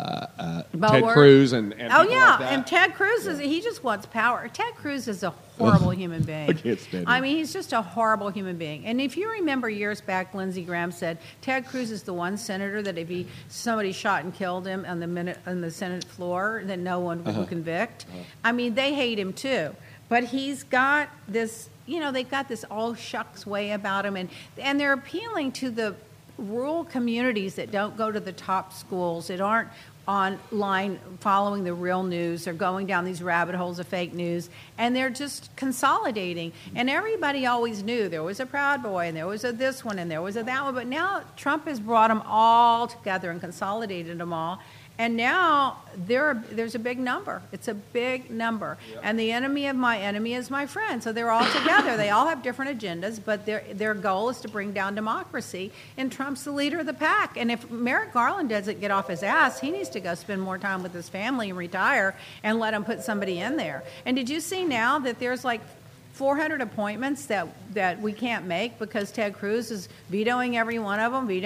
Cruz and people like that. And Ted Cruz, he just wants power. Ted Cruz is a horrible human being. I can't stand him. I mean, he's just a horrible human being. And if you remember years back, Lindsey Graham said Ted Cruz is the one senator that if somebody shot and killed him on the Senate floor, that no one would convict. I mean, they hate him too. But he's got this, they've got this all shucks way about him, and they're appealing to the rural communities that don't go to the top schools, that aren't online following the real news. They're going down these rabbit holes of fake news, and they're just consolidating. And everybody always knew there was a Proud Boy, and there was a this one, and there was a that one. But now Trump has brought them all together and consolidated them all. And now there's a big number. It's a big number. Yep. And the enemy of my enemy is my friend. So they're all together. They all have different agendas, but their goal is to bring down democracy. And Trump's the leader of the pack. And if Merrick Garland doesn't get off his ass, he needs to go spend more time with his family and retire and let him put somebody in there. And did you see now that there's like 400 appointments that we can't make because Ted Cruz is vetoing every one of them. So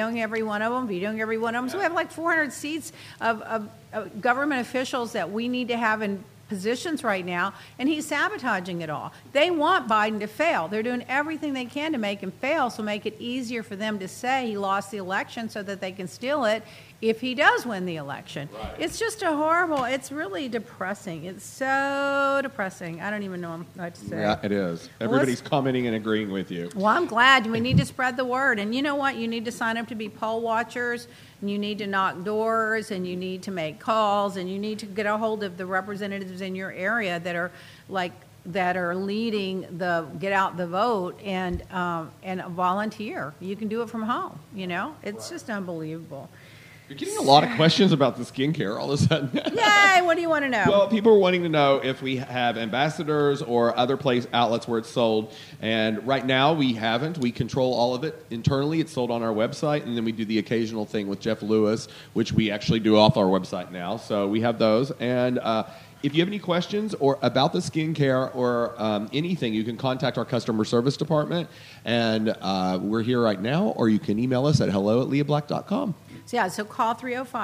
we have like 400 seats of government officials that we need to have in positions right now, and he's sabotaging it all. They want Biden to fail. They're doing everything they can to make him fail, so make it easier for them to say he lost the election so that they can steal it if he does win the election. Right. It's just it's really depressing. It's so depressing. I don't even know what to say. Yeah, it is. Everybody's commenting and agreeing with you. Well, I'm glad. We need to spread the word. And you know what? You need to sign up to be poll watchers, and you need to knock doors, and you need to make calls, and you need to get a hold of the representatives in your area that are leading the get out the vote and volunteer. You can do it from home. It's just unbelievable. You're getting a lot of questions about the skincare all of a sudden. Yay! What do you want to know? Well, people are wanting to know if we have ambassadors or other outlets where it's sold. And right now we haven't. We control all of it internally. It's sold on our website. And then we do the occasional thing with Jeff Lewis, which we actually do off our website now. So we have those. And if you have any questions or about the skincare or anything, you can contact our customer service department. And we're here right now. Or you can email us at hello@leahblack.com. So call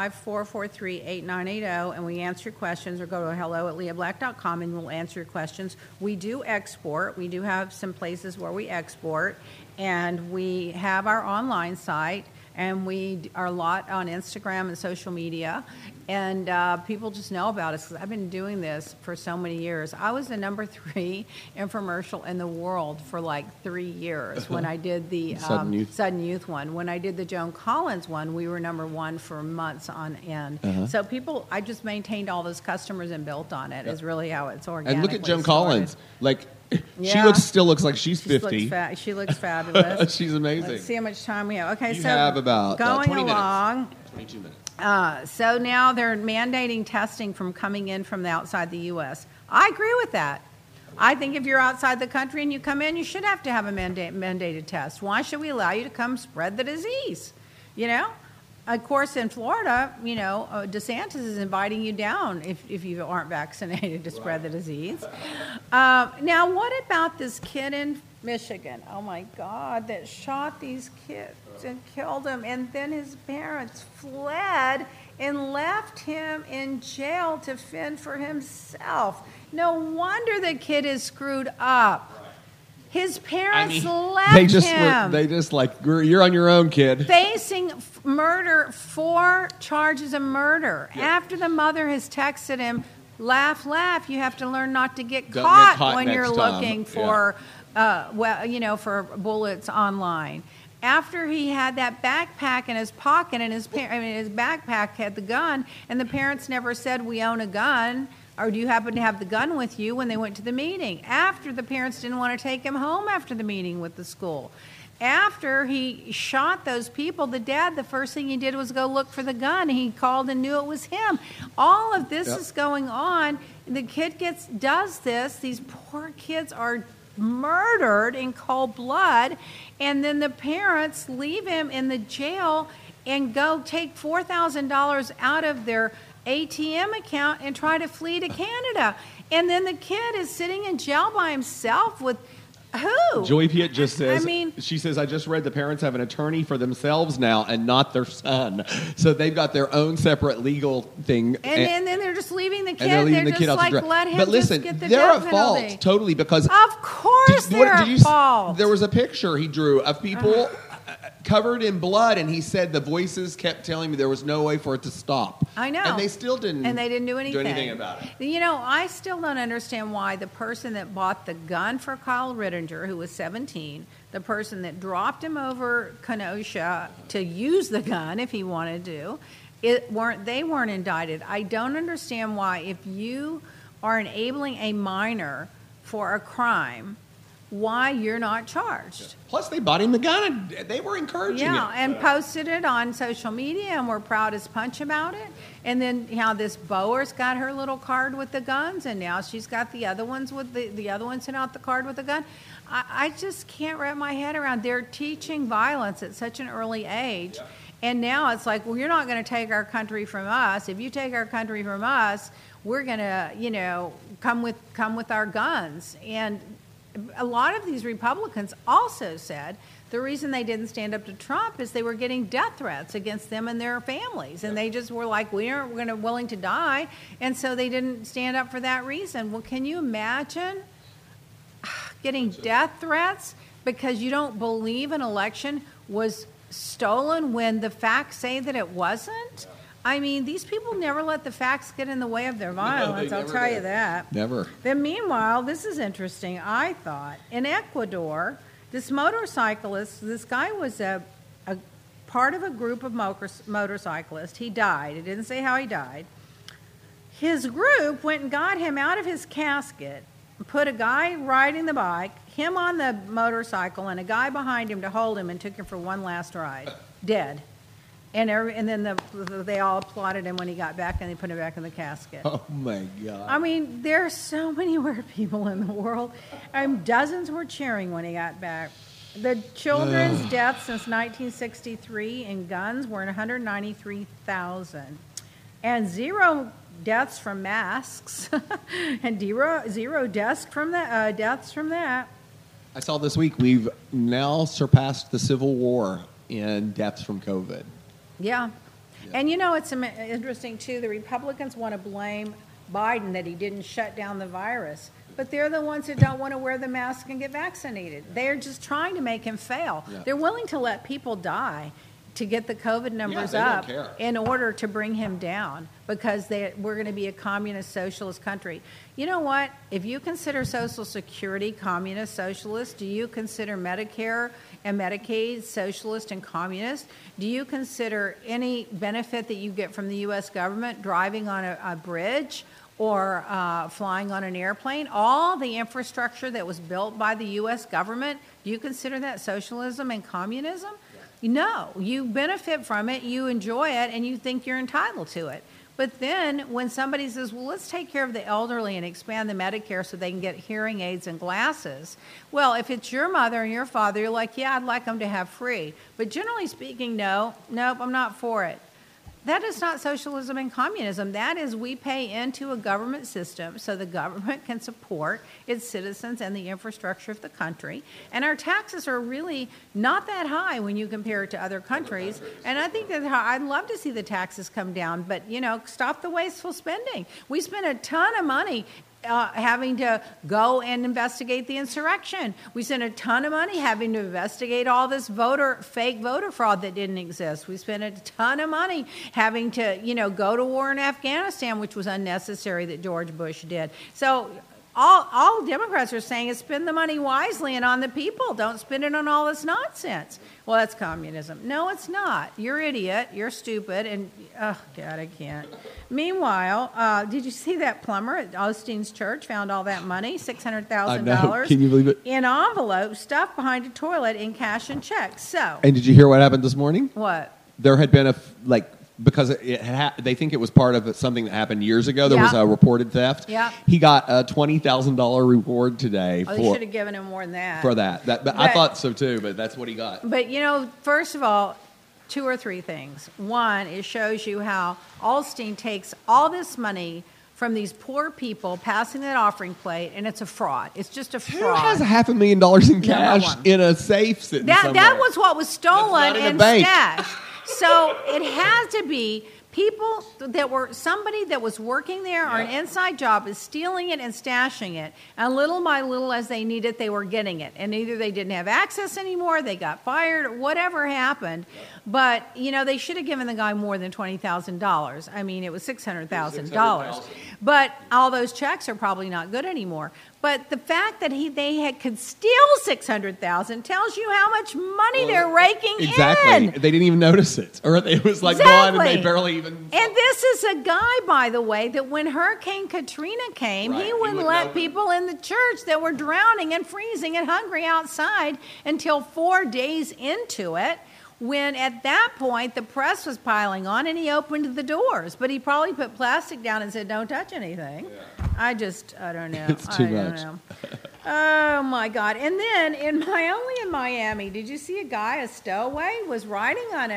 305-443-8980, and we answer your questions, or go to hello@leahblack.com, and we'll answer your questions. We do export. We do have some places where we export, and we have our online site. and we are a lot on Instagram and social media, and people just know about us because I've been doing this for so many years. I was the number 3 infomercial in the world for like 3 years when I did the Sudden Youth one. When I did the Joan Collins one, we were number 1 for months on end. So I just maintained all those customers and built on it. Is really how it's organic. And look at Joan Collins, like. She still looks like she's 50. She looks fabulous. She's amazing. Let's see how much time we have. Okay, you have about going 20 along. Minutes. 22 minutes. So now they're mandating testing from coming in from the outside the U.S. I agree with that. I think if you're outside the country and you come in, you should have to have a mandated test. Why should we allow you to come spread the disease? You know? Of course, in Florida, DeSantis is inviting you down if you aren't vaccinated to spread the disease. Now, what about this kid in Michigan? Oh, my God, that shot these kids and killed them, and then his parents fled and left him in jail to fend for himself. No wonder the kid is screwed up. His parents left him. They just like, you're on your own, kid. Facing murder, 4 charges of murder. Yeah. After the mother has texted him, laugh, you have to learn not to get caught when you're looking for, for bullets online. After he had that backpack in his pocket, and his backpack had the gun, and the parents never said, we own a gun. Or do you happen to have the gun with you when they went to the meeting? After the parents didn't want to take him home after the meeting with the school. After he shot those people, the dad, the first thing he did was go look for the gun. He called and knew it was him. All of this is going on. The kid does this. These poor kids are murdered in cold blood. And then the parents leave him in the jail and go take $4,000 out of their ATM account and try to flee to Canada. And then the kid is sitting in jail by himself with who? Joy Piet just says, she says, I just read the parents have an attorney for themselves now and not their son. So they've got their own separate legal thing. And then they're just leaving the kid. And they're leaving the kid just out like, let him But listen, just get the they're death at fault, penalty. totally, because... Of course they're at fault. There was a picture he drew of people covered in blood, and he said the voices kept telling me there was no way for it to stop. I know. And they still didn't. And they didn't do anything about it. I still don't understand why the person that bought the gun for Kyle Rittinger, who was 17, the person that dropped him over Kenosha to use the gun if he wanted to, they weren't indicted. I don't understand why, if you are enabling a minor for a crime, why you're not charged. Plus, they bought him the gun, and they were encouraging it. Yeah, and posted it on social media, and we're proud as punch about it. And then how this Bower's got her little card with the guns, and now she's got the other ones with the other one sent out the card with the gun. I just can't wrap my head around. They're teaching violence at such an early age. Yeah. And now it's like, well, you're not going to take our country from us. If you take our country from us, we're going to, come with our guns. And a lot of these Republicans also said the reason they didn't stand up to Trump is they were getting death threats against them and their families. And they just were like, we aren't willing to die. And so they didn't stand up for that reason. Well, can you imagine getting death threats because you don't believe an election was stolen when the facts say that it wasn't? I mean, these people never let the facts get in the way of their violence, I'll tell you that. Never. Then meanwhile, this is interesting, I thought. In Ecuador, this motorcyclist, this guy was a part of a group of motorcyclists. He died. It didn't say how he died. His group went and got him out of his casket, put a guy riding the bike, him on the motorcycle, and a guy behind him to hold him, and took him for one last ride, dead. And then they all applauded him when he got back, and they put him back in the casket. Oh, my God. I mean, there are so many weird people in the world. Dozens were cheering when he got back. The children's deaths since 1963 in guns were 193,000. And 0 deaths from masks, and zero deaths from that. I saw this week we've now surpassed the Civil War in deaths from COVID. Yeah. And it's interesting, too. The Republicans want to blame Biden that he didn't shut down the virus. But they're the ones that don't want to wear the mask and get vaccinated. They're just trying to make him fail. Yeah. They're willing to let people die to get the COVID numbers up in order to bring him down, because we're going to be a communist socialist country. You know what? If you consider Social Security communist socialist, do you consider Medicare and Medicaid socialist and communist? Do you consider any benefit that you get from the U.S. government, driving on a bridge or flying on an airplane, all the infrastructure that was built by the U.S. government, do you consider that socialism and communism? No, you benefit from it, you enjoy it, and you think you're entitled to it. But then when somebody says, well, let's take care of the elderly and expand the Medicare so they can get hearing aids and glasses. Well, if it's your mother and your father, you're like, yeah, I'd like them to have free. But generally speaking, nope, I'm not for it. That is not socialism and communism. That is, we pay into a government system so the government can support its citizens and the infrastructure of the country. And our taxes are really not that high when you compare it to other countries. And I think that I'd love to see the taxes come down, but, stop the wasteful spending. We spend a ton of money having to go and investigate the insurrection. We spent a ton of money having to investigate all this fake voter fraud that didn't exist. We spent a ton of money having to, go to war in Afghanistan, which was unnecessary, that George Bush did. So all Democrats are saying is spend the money wisely and on the people. Don't spend it on all this nonsense. Well, that's communism. No, it's not. You're an idiot. You're stupid. And, oh, God, I can't. Meanwhile, did you see that plumber at Osteen's church found all that money, $600,000? Can you believe it? In envelopes stuffed behind a toilet in cash and checks. So. And did you hear what happened this morning? What? There had been because they think it was part of something that happened years ago. There was a reported theft. Yeah. He got a $20,000 reward today. They should have given him more than that. For that. But I thought so too, but that's what he got. But, first of all, 2 or 3 things. One, it shows you how Osteen takes all this money from these poor people, passing that offering plate, and it's a fraud. It's just a fraud. Who has $500,000 in cash in a safe sitting somewhere? That was what was stolen and stashed. So it has to be people somebody that was working there or an inside job is stealing it and stashing it. And little by little, as they need it, they were getting it. And either they didn't have access anymore, they got fired, or whatever happened. But, they should have given the guy more than $20,000. I mean, it was $600,000. But all those checks are probably not good anymore. But the fact that they could steal $600,000 tells you how much money they're raking in. Exactly. They didn't even notice it. Or it was gone and they barely even... And this is a guy, by the way, that when Hurricane Katrina came, he wouldn't let people in the church that were drowning and freezing and hungry outside until 4 days into it, when at that point the press was piling on and he opened the doors. But he probably put plastic down and said, don't touch anything. Yeah. I don't know. It's too much. Oh, my God. And then in Miami, did you see a stowaway, was riding on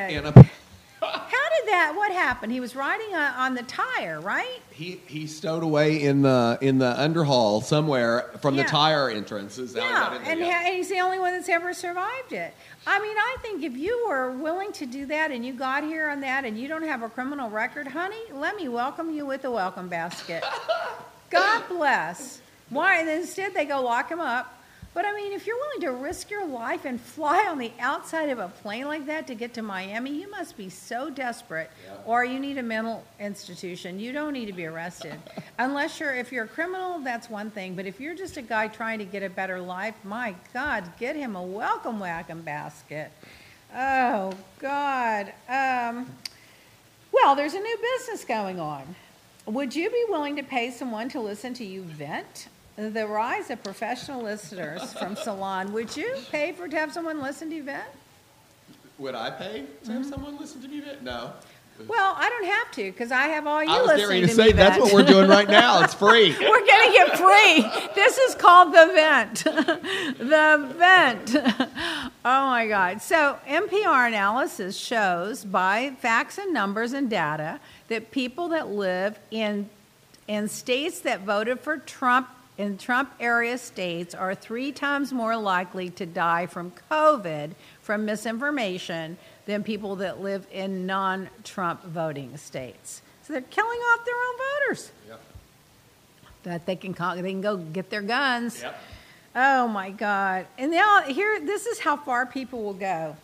what happened? He was riding on the tire, right? He stowed away in the underhaul somewhere from the tire entrance. Is that what that is? And he's the only one that's ever survived it. I mean, I think if you were willing to do that and you got here on that and you don't have a criminal record, honey, let me welcome you with a welcome basket. God bless. Why? And instead they go lock him up. But, I mean, if you're willing to risk your life and fly on the outside of a plane like that to get to Miami, you must be so desperate. Yeah. Or you need a mental institution. You don't need to be arrested. Unless if you're a criminal, that's one thing. But if you're just a guy trying to get a better life, my God, get him a welcome basket. Oh, God. Well, there's a new business going on. Would you be willing to pay someone to listen to you vent? The rise of professional listeners from Salon. Would you pay to have someone listen to you vent? Would I pay to have someone listen to me vent? No. Well, I don't have to because I have all you listening to me. I was getting ready to say that's what we're doing right now. It's free. We're getting it free. This is called The Vent. The Vent. Oh, my God. So NPR analysis shows by facts and numbers and data that people that live in states that voted for Trump, in Trump-area states, are 3 times more likely to die from COVID, from misinformation, than people that live in non-Trump voting states. So they're killing off their own voters. Yep. That they can go get their guns. Yep. Oh, my God. And now this is how far people will go.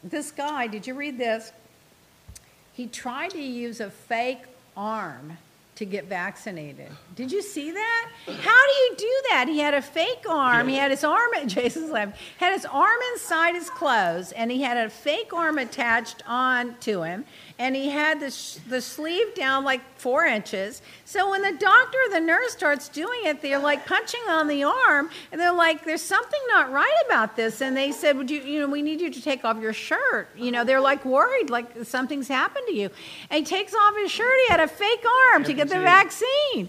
this guy, did you read this? He tried to use a fake arm to get vaccinated. Did you see that? How do you do that? He had a fake arm. He had his arm, Jason's laughing, had his arm inside his clothes, and he had a fake arm attached on to him, and he had the sleeve down like 4 inches. So when the doctor or the nurse starts doing it, they're like punching on the arm, and they're like, there's something not right about this. And they said, would you we need you to take off your shirt. They're like worried, like something's happened to you. And he takes off his shirt. He had a fake arm to get the vaccine.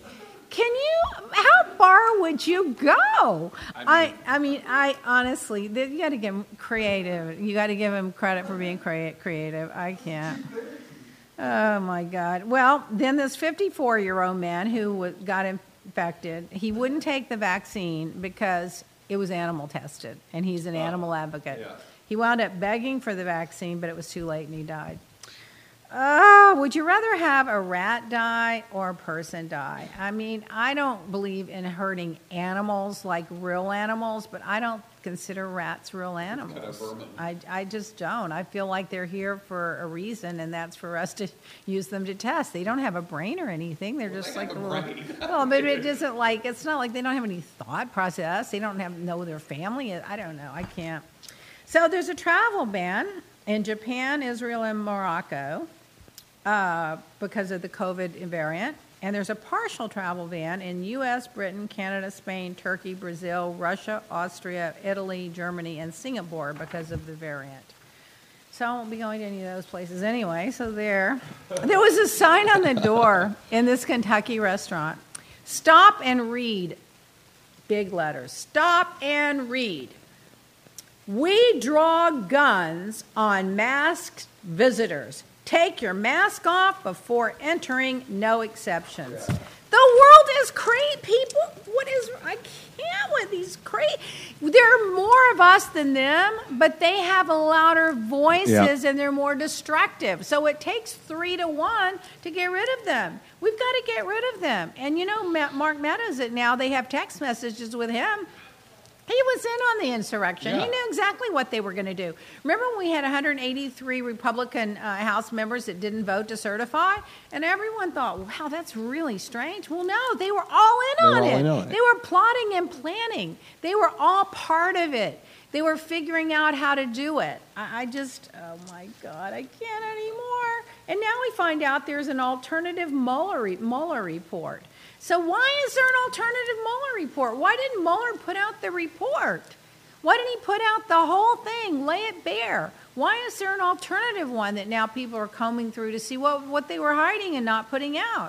How far would you go? I mean, honestly, you got to give him creative. You got to give him credit for being creative. I can't. Oh my God. Well, then this 54-year-old man who got infected, he wouldn't take the vaccine because it was animal tested, and he's an animal advocate. Yeah. He wound up begging for the vaccine, but it was too late and he died. Would you rather have a rat die or a person die? I mean, I don't believe in hurting animals like real animals, but I don't consider rats real animals. I just don't. I feel like they're here for a reason, and that's for us to use them to test. They don't have a brain or anything. They're just like a little. Well, but it isn't like, it's not like they don't have any thought process. They don't know their family. I don't know. I can't. So there's a travel ban in Japan, Israel, and Morocco. Because of the COVID variant. And there's a partial travel ban in U.S., Britain, Canada, Spain, Turkey, Brazil, Russia, Austria, Italy, Germany, and Singapore because of the variant. So I won't be going to any of those places anyway. So there was a sign on the door in this Kentucky restaurant. Stop and read. Big letters. Stop and read. We draw guns on masked visitors. Take your mask off before entering, no exceptions. Yeah. The world is crazy, people. I can't with these crazy. There are more of us than them, but they have louder voices and they're more destructive. So it takes 3 to 1 to get rid of them. We've got to get rid of them. And Mark Meadows, now they have text messages with him. He was in on the insurrection. Yeah. He knew exactly what they were going to do. Remember when we had 183 Republican House members that didn't vote to certify? And everyone thought, wow, that's really strange. Well, no, they were all in on it. They were plotting and planning. They were all part of it. They were figuring out how to do it. I just, oh my God, I can't anymore. And now we find out there's an alternative Mueller report. So why is there an alternative Mueller report? Why didn't Mueller put out the report? Why didn't he put out the whole thing, lay it bare? Why is there an alternative one that now people are combing through to see what they were hiding and not putting out?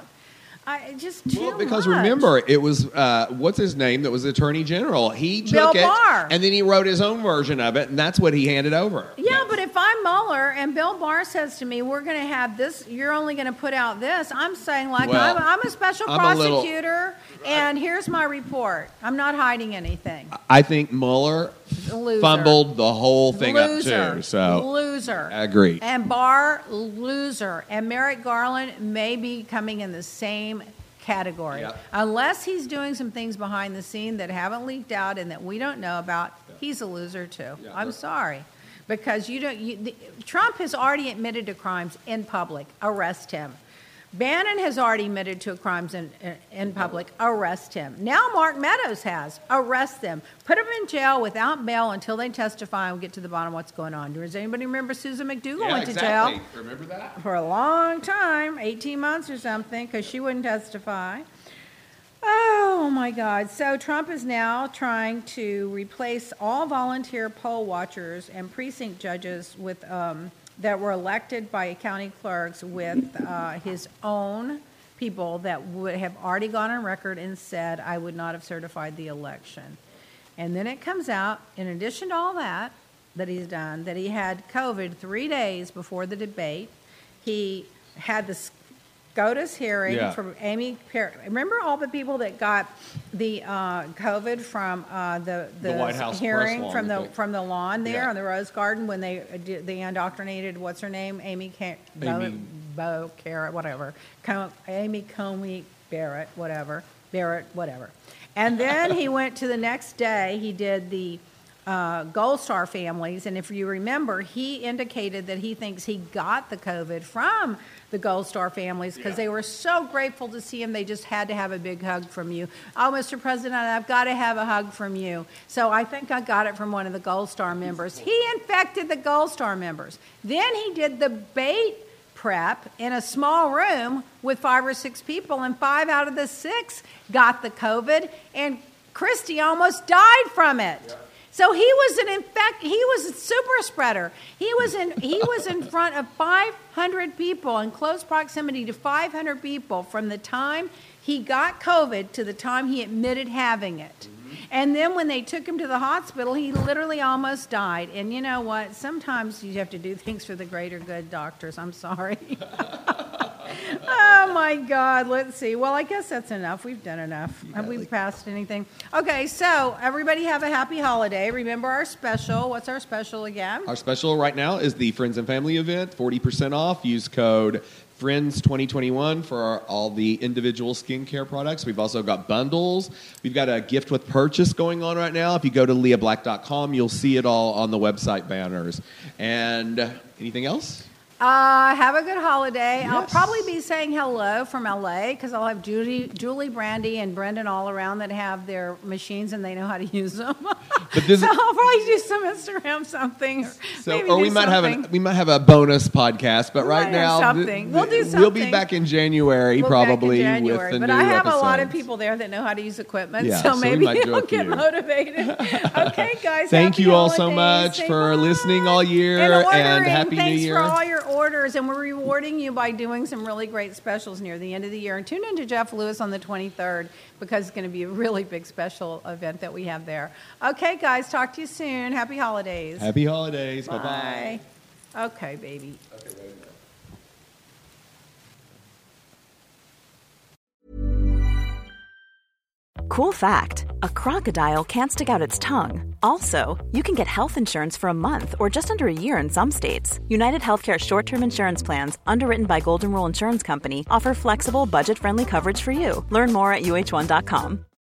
Because remember, it was, what's his name that was Attorney General? He took Bill Barr. And then he wrote his own version of it, and that's what he handed over. Yeah, but if I'm Mueller and Bill Barr says to me, we're going to have this, you're only going to put out this, I'm saying, I'm a special prosecutor, and here's my report. I'm not hiding anything. I think Mueller fumbled the whole thing up, too. Loser. I agree. And Barr, loser. And Merrick Garland may be coming in the same category. Yep. Unless he's doing some things behind the scene that haven't leaked out and that we don't know about, he's a loser, too. Yeah, I'm sorry. Because Trump has already admitted to crimes in public. Arrest him. Bannon has already admitted to crimes in public. Arrest him. Now Mark Meadows has. Arrest them. Put them in jail without bail until they testify and we'll get to the bottom of what's going on. Does anybody remember Susan McDougal went to jail? Remember that? For a long time, 18 months or something, because she wouldn't testify. Oh, my God. So Trump is now trying to replace all volunteer poll watchers and precinct judges with that were elected by county clerks with his own people that would have already gone on record and said, I would not have certified the election. And then it comes out, in addition to all that he's done, that he had COVID 3 days before the debate. He had the SCOTUS hearing from Amy Parrott. Remember all the people that got the COVID from the White House hearing from the lawn there on the Rose Garden when they indoctrinated, what's her name? Amy Carrot, whatever. Amy Comey Barrett, whatever. And then he went to the next day, he did the Gold Star families. And if you remember, he indicated that he thinks he got the COVID from the Gold Star families because they were so grateful to see him. They just had to have a big hug from you. Oh, Mr. President, I've got to have a hug from you. So I think I got it from one of the Gold Star members. He infected the Gold Star members. Then he did the bait prep in a small room with 5 or 6 people, and 5 out of the 6 got the COVID, and Christie almost died from it. Yeah. So he was a super spreader. He was in front of 500 people, in close proximity to 500 people from the time he got COVID to the time he admitted having it. Mm-hmm. And then when they took him to the hospital, he literally almost died. And you know what? Sometimes you have to do things for the greater good, doctors. I'm sorry. Oh, my God. Let's see. Well, I guess that's enough. We've done enough. Have we passed anything? Okay, so everybody have a happy holiday. Remember our special. What's our special again? Our special right now is the Friends and Family event, 40% off. Use code FRIENDS2021 for all the individual skincare products. We've also got bundles. We've got a gift with purchase going on right now. If you go to leahblack.com, you'll see it all on the website banners. And anything else? Have a good holiday. Yes. I'll probably be saying hello from LA because I'll have Julie, Brandy, and Brendan all around that have their machines and they know how to use them. So I'll probably do some Instagram something. Or we might have a bonus podcast. But right now, we'll do something. We'll be back in January probably with the new episodes. But I have a lot of people there that know how to use equipment, so maybe I'll get motivated. Okay, guys. Thank you all so much for listening all year and Happy New Year. Thanks for all your orders, and we're rewarding you by doing some really great specials near the end of the year. And tune in to Jeff Lewis on the 23rd because it's going to be a really big special event that we have there. Okay, guys, talk to you soon. Happy holidays. Happy holidays. Bye-bye. Okay, baby. Cool fact, a crocodile can't stick out its tongue. Also, you can get health insurance for a month or just under a year in some states. United Healthcare short-term insurance plans, underwritten by Golden Rule Insurance Company, offer flexible, budget-friendly coverage for you. Learn more at uh1.com.